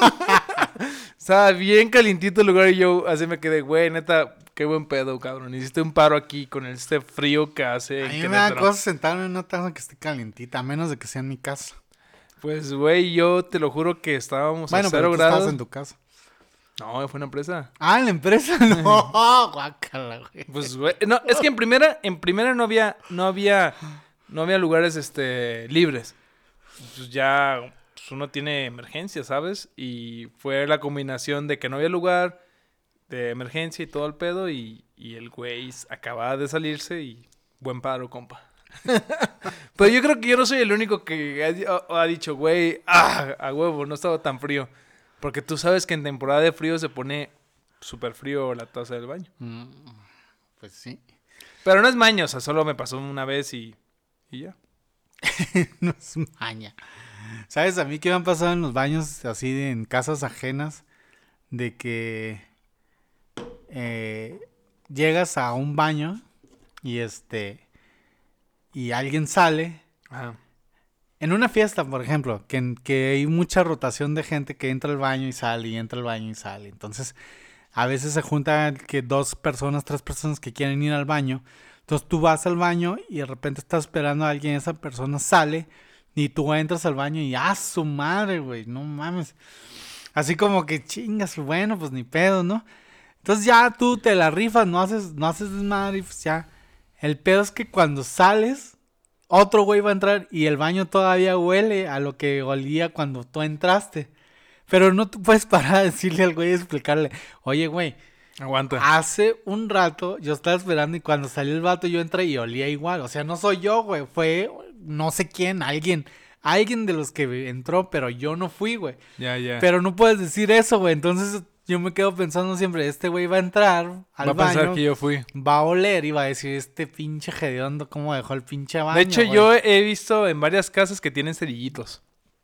Estaba bien calientito el lugar y yo así me quedé, güey, neta, qué buen pedo, cabrón. Hiciste un paro aquí con este frío que hace A en mí me da Querétaro. cosa sentarme en una taza que esté calientita, a menos de que sea en mi casa. Pues, güey, yo te lo juro que estábamos Bueno, a cero pero tú estabas grados. en tu casa. No, fue una empresa. Ah, en la empresa. No, guácala, güey. Pues, güey, no, es que en primera, en primera no había, no había, no había lugares, este, libres. Pues ya pues uno tiene emergencia, ¿sabes? Y fue la combinación de que no había lugar, de emergencia y todo el pedo, y, y el güey acababa de salirse y buen paro, compa. Pero yo creo que yo no soy el único que ha, ha dicho, güey, ah, a huevo, no estaba tan frío. Porque tú sabes que en temporada de frío se pone súper frío la taza del baño. Mm, pues sí. Pero no es maña, o sea, solo me pasó una vez y, y ya. No es maña. ¿Sabes? A mí qué me han pasado en los baños, así de, en casas ajenas, de que eh, llegas a un baño y este y alguien sale. Ajá. En una fiesta, por ejemplo, que, que hay mucha rotación de gente que entra al baño y sale, y entra al baño y sale. Entonces, a veces se juntan que dos personas, tres personas que quieren ir al baño. Entonces, tú vas al baño y de repente estás esperando a alguien, esa persona sale y tú entras al baño y ¡ah, su madre, güey! No mames. Así como que chingas, bueno, pues ni pedo, ¿no? Entonces ya tú te la rifas, no haces, no haces desmadre y pues ya. El pedo es que cuando sales, otro güey va a entrar y el baño todavía huele a lo que olía cuando tú entraste. Pero no te puedes parar a decirle al güey y explicarle, oye, güey, Aguanta. hace un rato yo estaba esperando y cuando salió el vato yo entré y olía igual. O sea, no soy yo, güey, fue no sé quién, alguien, alguien de los que entró, pero yo no fui, güey. Ya, ya. Pero no puedes decir eso, güey. Entonces yo me quedo pensando siempre, este güey va a entrar al Va a pensar baño, que yo fui. va a oler y va a decir, este pinche hediondo, ¿cómo dejó el pinche baño? De hecho, güey?" yo he visto en varias casas que tienen cerillitos.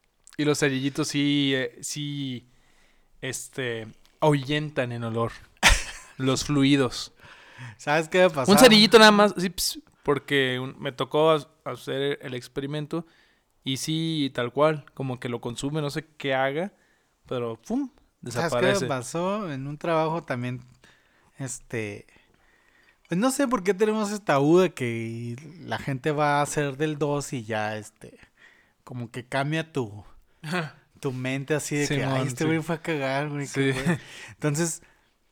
Y los cerillitos sí, eh, sí, este, ahuyentan en olor. Los fluidos. ¿Sabes qué me pasó? Un cerillito nada más, así, ps, porque un- me tocó ha- hacer el experimento. Y sí, tal cual, como que lo consume, no sé qué haga, pero ¡pum! ¿Sabes qué Desaparece. me pasó? En un trabajo también, este... Pues no sé por qué tenemos esta tabú de que la gente va a hacer del dos y ya, este... Como que cambia tu... tu mente así de que, Simón, ay, este sí. güey fue a cagar, güey. Sí. qué güey". Entonces,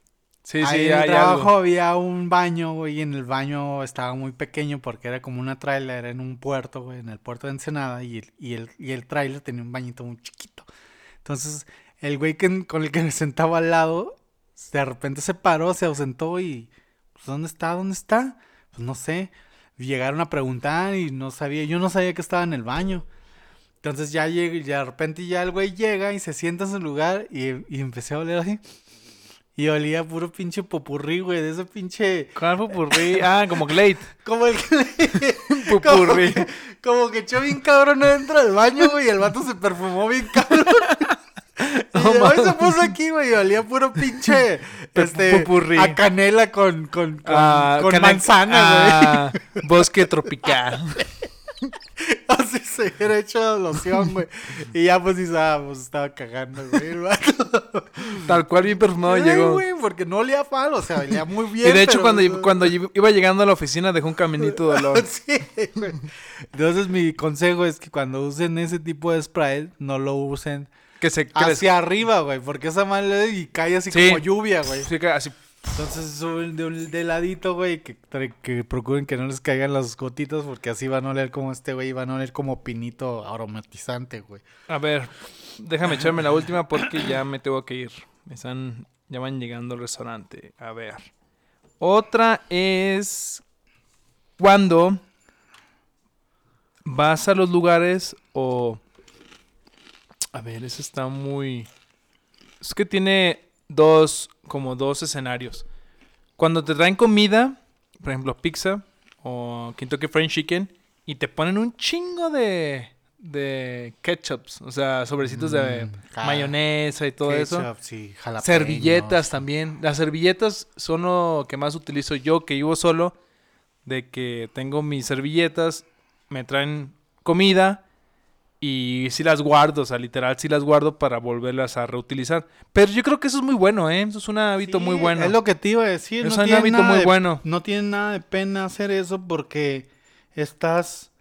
Sí, ahí sí, en el hay trabajo algo. había un baño, güey, y en el baño estaba muy pequeño porque era como una trailer en un puerto, güey, en el puerto de Ensenada, y el, y el, y el trailer tenía un bañito muy chiquito. Entonces, el güey que, con el que me sentaba al lado, de repente se paró, se ausentó y, pues, ¿dónde está? ¿Dónde está? Pues no sé. Llegaron a preguntar y no sabía, yo no sabía que estaba en el baño. Entonces ya llega, y de repente ya el güey llega y se sienta en su lugar y, y empecé a oler así. Y olía puro pinche popurrí, güey, de ese pinche... ¿Cuál popurrí? Ah, como Glade. Como el que... Popurrí. Como que, como que echó bien cabrón adentro del baño, güey, y el vato se perfumó bien cabrón. Y No hoy mames. se puso aquí, güey, y olía puro pinche... Pe- Este... popurrí. A canela con... Con, con, Ah, con cana- manzana, ah, bosque tropical. güey. Así se hubiera hecho loción, güey. Y ya pues dice, ah, pues estaba cagando, güey, el vato. Tal cual bien perfumado Ay, llegó. güey, porque no olía mal, o sea, olía muy bien. Y de hecho, pero- cuando, cuando iba llegando a la oficina, dejó un caminito de olor. Sí, güey. Entonces mi consejo es que cuando usen ese tipo de spray, no lo usen Que se crece. hacia arriba, güey, porque esa madre y cae así Sí. como lluvia, güey. Sí, que así. Entonces suben de, un- de ladito, güey, que, tra- que procuren que no les caigan las gotitas, porque así van a oler como este, güey, y van a oler como pinito aromatizante, güey. A ver, déjame echarme la última porque ya me tengo que ir. Me están, ya van llegando al restaurante. A ver. Otra es cuando vas a los lugares o... A ver, eso está muy... Es que tiene dos, como dos escenarios. Cuando te traen comida, por ejemplo, pizza o Kentucky Fried Chicken, y te ponen un chingo de, de ketchups, o sea, sobrecitos de Mm, ah, mayonesa y todo eso. Ketchup, sí, jalapeños. Servilletas también. Las servilletas son lo que más utilizo yo, que vivo solo, de que tengo mis servilletas, me traen comida y sí las guardo, o sea, literal sí las guardo para volverlas a reutilizar. Pero yo creo que eso es muy bueno, ¿eh? Eso es un hábito Sí, muy bueno. Es lo que te iba a decir. Es no un tiene hábito nada muy de- bueno. No tiene nada de pena hacer eso porque estás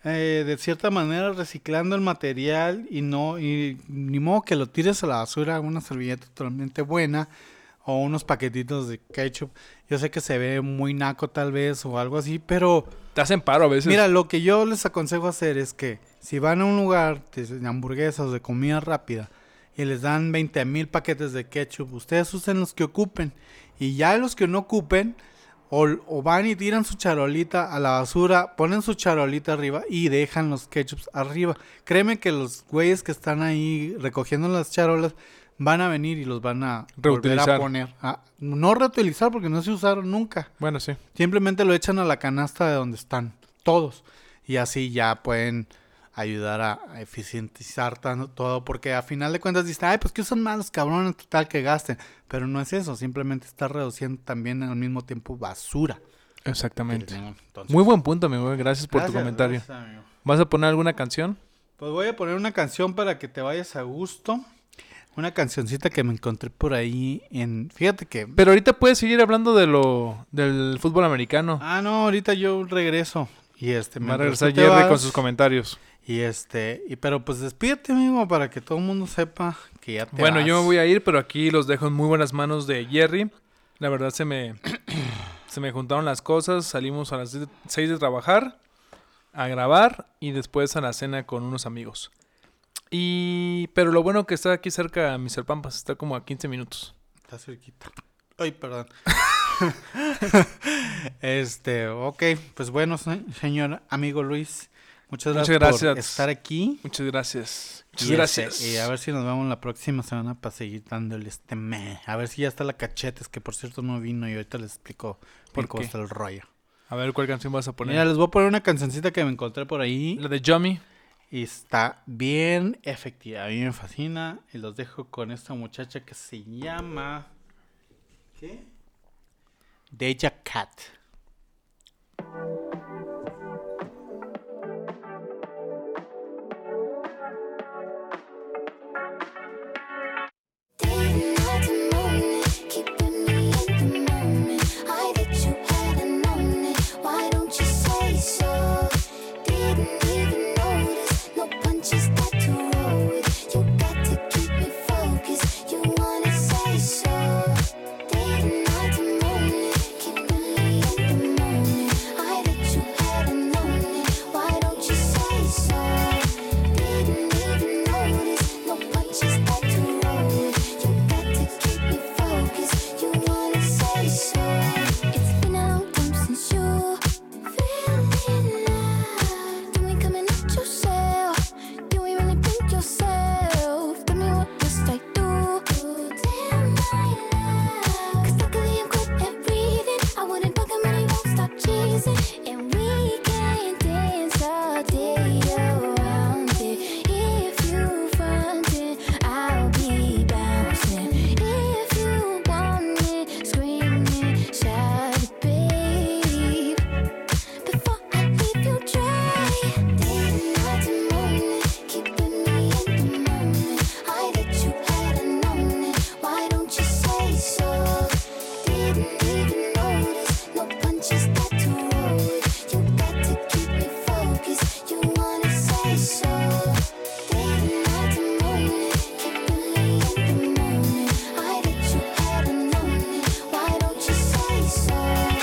eh, de cierta manera reciclando el material y no, y ni modo que lo tires a la basura, una servilleta totalmente buena o unos paquetitos de ketchup. Yo sé que se ve muy naco tal vez o algo así, pero Te hacen paro a veces. mira, lo que yo les aconsejo hacer es que si van a un lugar de, de hamburguesas o de comida rápida y les dan veinte mil paquetes de ketchup, ustedes usen los que ocupen y ya los que no ocupen o, o van y tiran su charolita a la basura, ponen su charolita arriba y dejan los ketchups arriba. Créeme que los güeyes que están ahí recogiendo las charolas van a venir y los van a volver Reutilizar. a poner. Ah, no reutilizar porque no se usaron nunca. Bueno, sí. Simplemente lo echan a la canasta de donde están todos. Y así ya pueden ayudar a, a eficientizar tanto, todo. Porque a final de cuentas dicen, ay, pues que usan más los cabrones, total que gasten. Pero no es eso, simplemente está reduciendo también al mismo tiempo basura. Exactamente. Entonces, Muy buen punto, amigo. Gracias por tu gracias, comentario. gracias, amigo. ¿Vas a poner alguna canción? Pues voy a poner una canción para que te vayas a gusto. Una cancioncita que me encontré por ahí en... Fíjate que... Pero ahorita puedes seguir hablando de lo del fútbol americano. Ah, no, ahorita yo regreso. Y este... Va a mientras regresar tú te Jerry vas- con sus comentarios. Y este... Y pero pues despídete, amigo, para que todo el mundo sepa que ya te Bueno, vas. yo me voy a ir, pero aquí los dejo en muy buenas manos de Jerry. La verdad se me se me juntaron las cosas. Salimos a las seis de trabajar, a grabar y después a la cena con unos amigos. Y pero lo bueno que está aquí cerca mister Pampas, está como a quince minutos. Está cerquita. Ay, perdón. este, ok. Pues bueno, se- señor amigo Luis. Muchas gracias, Muchas gracias. por estar aquí. Muchas gracias. Muchas Y, gracias. este, y a ver si nos vemos la próxima semana para seguir dándole este me. A ver si ya está la cachetes, que por cierto no vino y ahorita les explico ¿Por por cómo qué? está el rollo. A ver cuál canción vas a poner. Mira, les voy a poner una cancioncita que me encontré por ahí. La de Yummy. Y está bien efectiva. A mí me fascina. Y los dejo con esta muchacha que se llama... ¿Qué? Deja Cat. Didn't have to moan it, keeping me in the moment. I that you hadn't known it. Why don't you say so? Didn't even notice. No punches that to roll with. You got to keep me focused. You wanna say so? Didn't have to moan it, keeping me in the moment. I that you hadn't known it. Why don't you say so? Didn't even notice. No punches that to roll with. You got to keep me focused. You wanna say so? It's been a long time since you feeling love. You ain't coming out yourself. You ain't really think yourself. Tell me what must I do? Damn my love. 'Cause luckily I'm good at reading. I wouldn't bug him and he won't stop cheesing. And we can dance all day around it. If you frontin', I'll be bouncing. If you want it, scream it, shout it, babe. Before I leave you dry, didn't have to moan it, keeping me in the moment. I that you hadn't known it. Why don't you say so? Didn't even notice. No punches that to roll with. You got to keep me focused. You wanna say so? Didn't have to moan it, keeping me in the moment. I that you hadn't known it. Why don't you say so?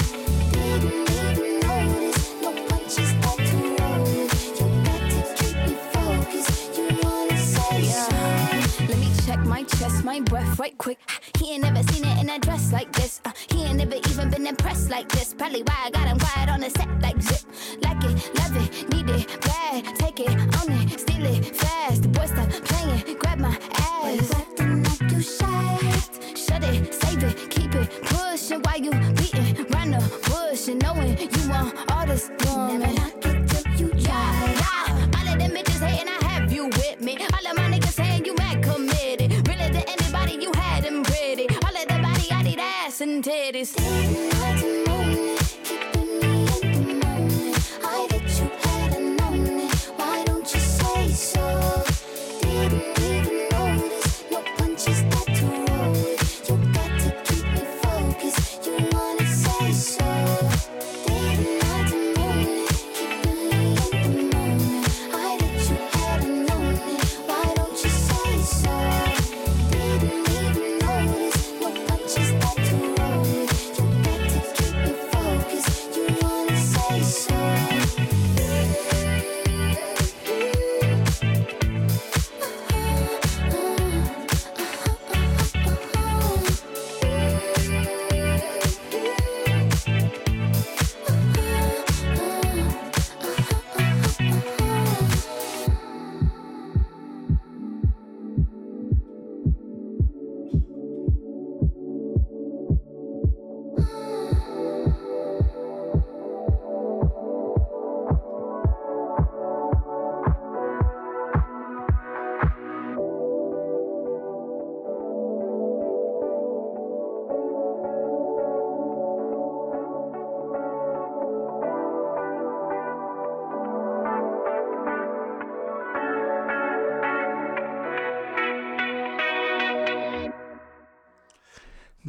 Didn't even notice. No punches that to roll with. You got to keep me focused. You wanna say so? Let me check my chest, my breath right quick. He ain't never seen it in a dress like this. Uh, he ain't never even been impressed like this. Probably why I got him quiet on the set like zip. Like it, love it, need it, bad. Take it, own it, steal it, fast. The boy stop playing, grab my ass. Why you acting like you shy? Shut it, save it, keep it pushing. Why you beating round the bush and knowing you want all this woman? Never knock it till you try. Yeah, all of them bitches hating, I have you with me. All of my niggas saying you mad committed. Really to anybody, you had them pretty. All of the body, I need ass and titties. Didn't have to moan it, keeping me in the moment. I that you hadn't known it. Why don't you say so? Didn't even notice. No punches that to roll with. You got to keep me focused. You wanna say so? Didn't have to moan it, keeping me in the moment.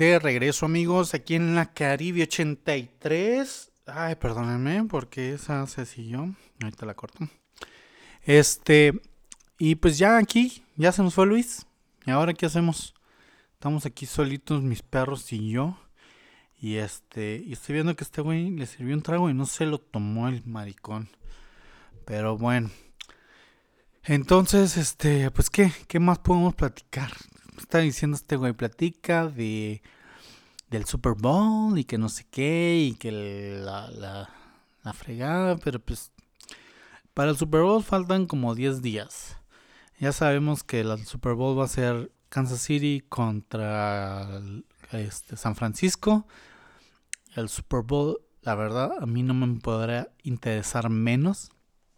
De regreso, amigos, aquí en la Caribe ochenta y tres. Ay, perdónenme, porque esa se siguió. Ahorita la corto. Este, y pues ya aquí, ya se nos fue Luis. ¿Y ahora qué hacemos? Estamos aquí solitos, mis perros y yo. Y este, y estoy viendo que este güey le sirvió un trago y no se lo tomó el maricón. Pero bueno. Entonces, este, pues qué, qué más podemos platicar. Está diciendo este güey, platica de del Super Bowl y que no sé qué y que la, la, la fregada, pero pues para el Super Bowl faltan como diez días. Ya sabemos que el Super Bowl va a ser Kansas City contra este, San Francisco. El Super Bowl, la verdad, a mí no me podrá interesar menos.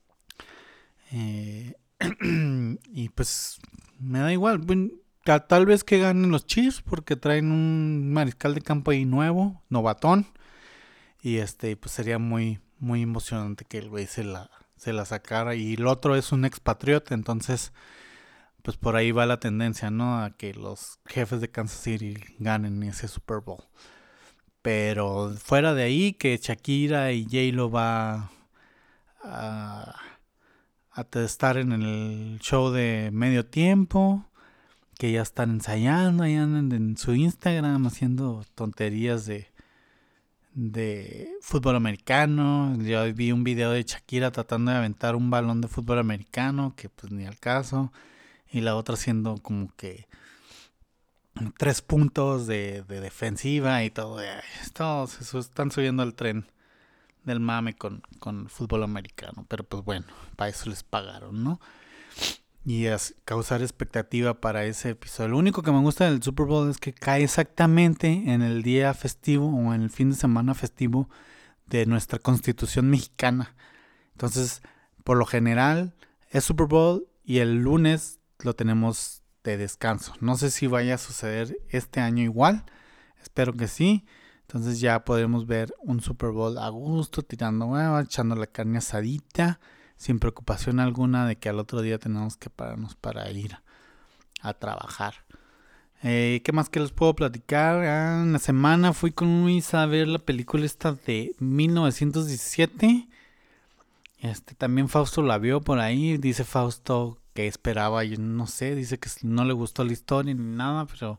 Eh, y pues me da igual. Bueno, tal vez que ganen los Chiefs porque traen un mariscal de campo ahí nuevo, novatón. Y este, pues sería muy, muy emocionante que el güey se la, se la sacara. Y el otro es un expatriota, entonces, pues por ahí va la tendencia, ¿no? A que los jefes de Kansas City ganen ese Super Bowl. Pero fuera de ahí, que Shakira y J-Lo va a, a estar en el show de medio tiempo, que ya están ensayando, ahí andan en su Instagram haciendo tonterías de, de fútbol americano. Yo vi un video de Shakira tratando de aventar un balón de fútbol americano, que pues ni al caso, y la otra haciendo como que tres puntos de, de defensiva y todo. Todos se están subiendo al tren del mame con, con el fútbol americano. Pero pues bueno, para eso les pagaron, ¿no? Y es causar expectativa para ese episodio. Lo único que me gusta del Super Bowl es que cae exactamente en el día festivo o en el fin de semana festivo de nuestra Constitución mexicana. Entonces, por lo general, es Super Bowl y el lunes lo tenemos de descanso. No sé si vaya a suceder este año igual. Espero que sí. Entonces ya podremos ver un Super Bowl a gusto, tirando hueva, echando la carne asadita, sin preocupación alguna de que al otro día tenemos que pararnos para ir a trabajar. Eh, ¿Qué más que les puedo platicar? Ah, en la semana fui con Luis a ver la película esta de mil novecientos diecisiete. Este, también Fausto la vio por ahí. Dice Fausto que esperaba, yo no sé, dice que no le gustó la historia ni nada, pero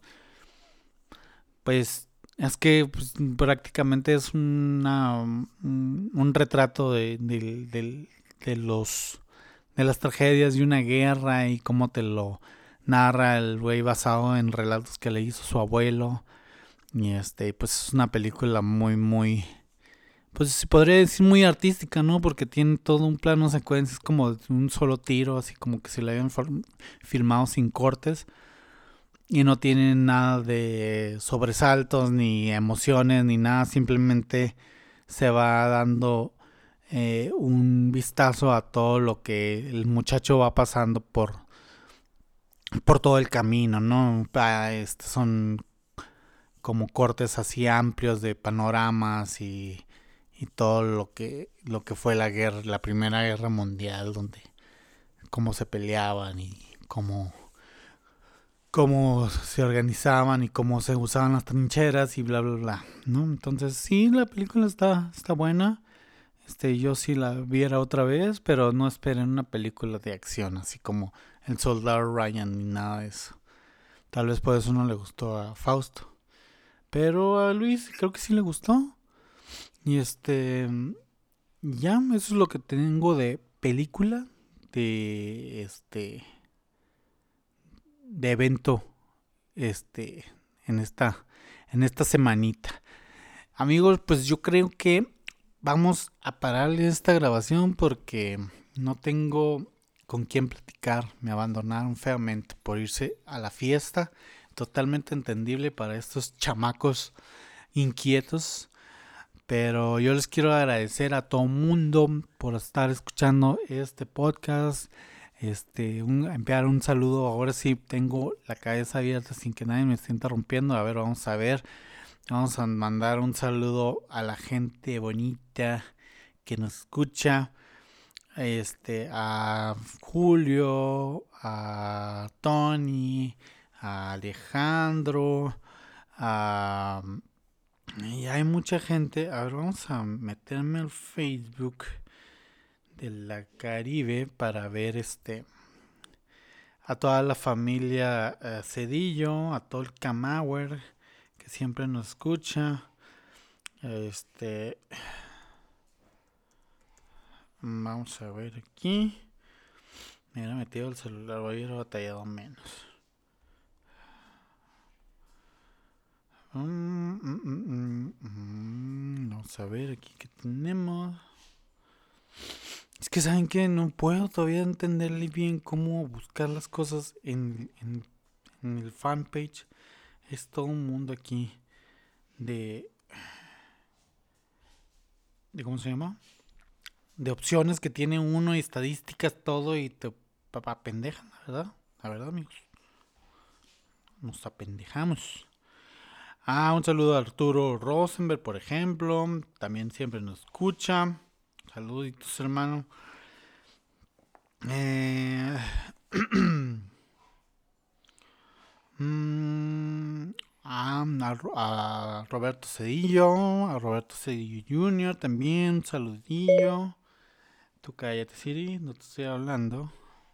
pues es que pues, prácticamente es una un, un retrato de, de, de, de los de las tragedias de una guerra y cómo te lo narra el güey basado en relatos que le hizo su abuelo. Y este, pues es una película muy muy, pues se podría decir muy artística, ¿no? Porque tiene todo un plano secuencia, es como un solo tiro, así como que se le habían filmado sin cortes. Y no tiene nada de sobresaltos, ni emociones, ni nada. Simplemente se va dando eh, un vistazo a todo lo que el muchacho va pasando por, por todo el camino, ¿no? Este, son como cortes así amplios de panoramas y, y todo lo que, lo que fue la guerra, la Primera Guerra Mundial, donde cómo se peleaban y cómo... cómo se organizaban y cómo se usaban las trincheras y bla bla bla, ¿no? Entonces sí, la película está, está buena. Este, yo sí la viera otra vez, pero no esperen una película de acción, así como El Soldado Ryan ni nada de eso. Tal vez por eso no le gustó a Fausto. Pero a Luis creo que sí le gustó. Y este, ya, eso es lo que tengo de película, de este... de evento este en esta en esta semanita. Amigos, pues yo creo que vamos a pararle esta grabación porque no tengo con quién platicar. Me abandonaron feamente por irse a la fiesta. Totalmente entendible para estos chamacos inquietos. Pero yo les quiero agradecer a todo mundo por estar escuchando este podcast. Este, un, enviar un saludo. Ahora sí tengo la cabeza abierta sin que nadie me esté interrumpiendo. A ver, vamos a ver. Vamos a mandar un saludo a la gente bonita que nos escucha. Este, a Julio, a Tony, a Alejandro, Ah, y hay mucha gente. A ver, vamos a meterme al Facebook de la Caribe para ver este a toda la familia eh, Cedillo, a todo el Camauer que siempre nos escucha. Este, vamos a ver aquí. Me hubiera metido el celular, voy a ir batallado menos. Mm, mm, mm, mm, vamos a ver aquí qué tenemos. Es que saben que no puedo todavía entenderle bien cómo buscar las cosas en, en, en el fanpage. Es todo un mundo aquí de, de ¿cómo se llama? De opciones que tiene uno y estadísticas, todo, y te papá pendejan, la verdad, la verdad, amigos. Nos apendejamos. Ah, un saludo a Arturo Rosenberg, por ejemplo. También siempre nos escucha. Saluditos, hermano. Eh... mm, ah, a, a Roberto Cedillo. A Roberto Cedillo junior también. Un saludillo. Tú cállate, Siri. No te estoy hablando.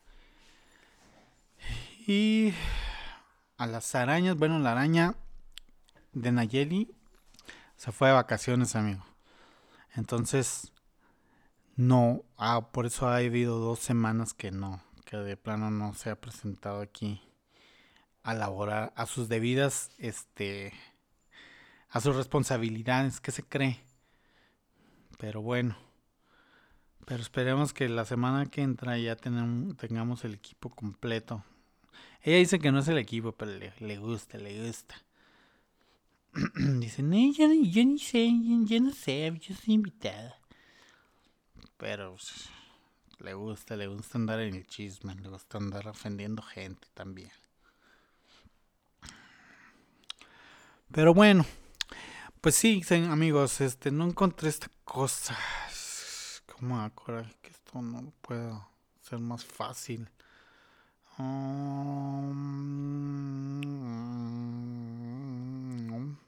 Y a las arañas. Bueno, la araña de Nayeli se fue de vacaciones, amigo. Entonces... No, ah, por eso ha habido dos semanas que no, que de plano no se ha presentado aquí a laborar a sus debidas, este, a sus responsabilidades, ¿qué se cree? Pero bueno, pero esperemos que la semana que entra ya tenemos, tengamos el equipo completo. Ella dice que no es el equipo, pero le, le gusta, le gusta. Dice, no, yo, yo ni sé, yo, yo no sé, yo soy invitada. Pero pues, le gusta, le gusta andar en el chisme, le gusta andar ofendiendo gente también. Pero bueno, pues sí, amigos, este, no encontré esta cosa. ¿Cómo acordar que esto no lo puedo hacer más fácil? Um,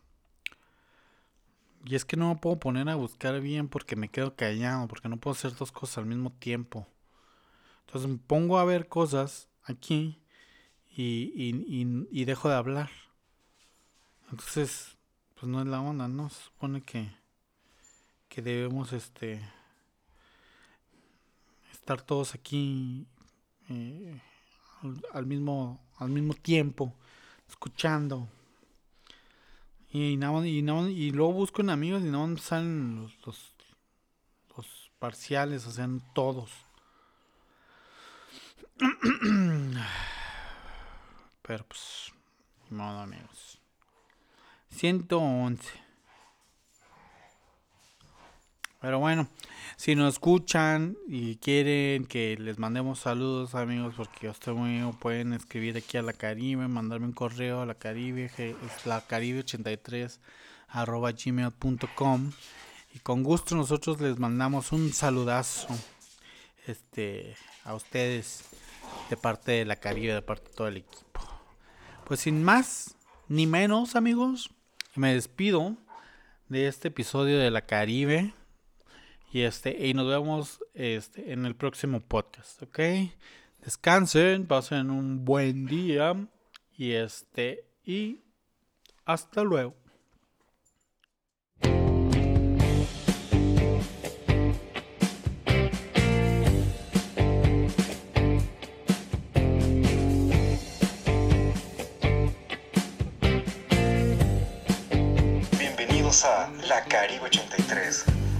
Y es que no me puedo poner a buscar bien porque me quedo callado, porque no puedo hacer dos cosas al mismo tiempo. Entonces me pongo a ver cosas aquí y, y, y, y dejo de hablar. Entonces, pues no es la onda, ¿no? Se supone que, que debemos este estar todos aquí eh, al, al mismo al mismo tiempo, escuchando. Y, nada, y, nada, y luego busco en amigos y no salen los, los, los parciales, o sea, todos. Pero pues, ni modo, amigos. ciento once. Pero bueno, si nos escuchan y quieren que les mandemos saludos, amigos, porque yo estoy muy... Pueden escribir aquí a la Caribe, mandarme un correo a la Caribe, es la Caribe ochenta y tres arroba gmail punto com, y con gusto nosotros les mandamos un saludazo este a ustedes de parte de la Caribe, de parte de todo el equipo. Pues sin más ni menos, amigos, me despido de este episodio de la Caribe. Y este, y nos vemos este en el próximo podcast, ¿ok? Descansen, pasen un buen día. Y este, y hasta luego. Bienvenidos a La Caribe ochenta y tres.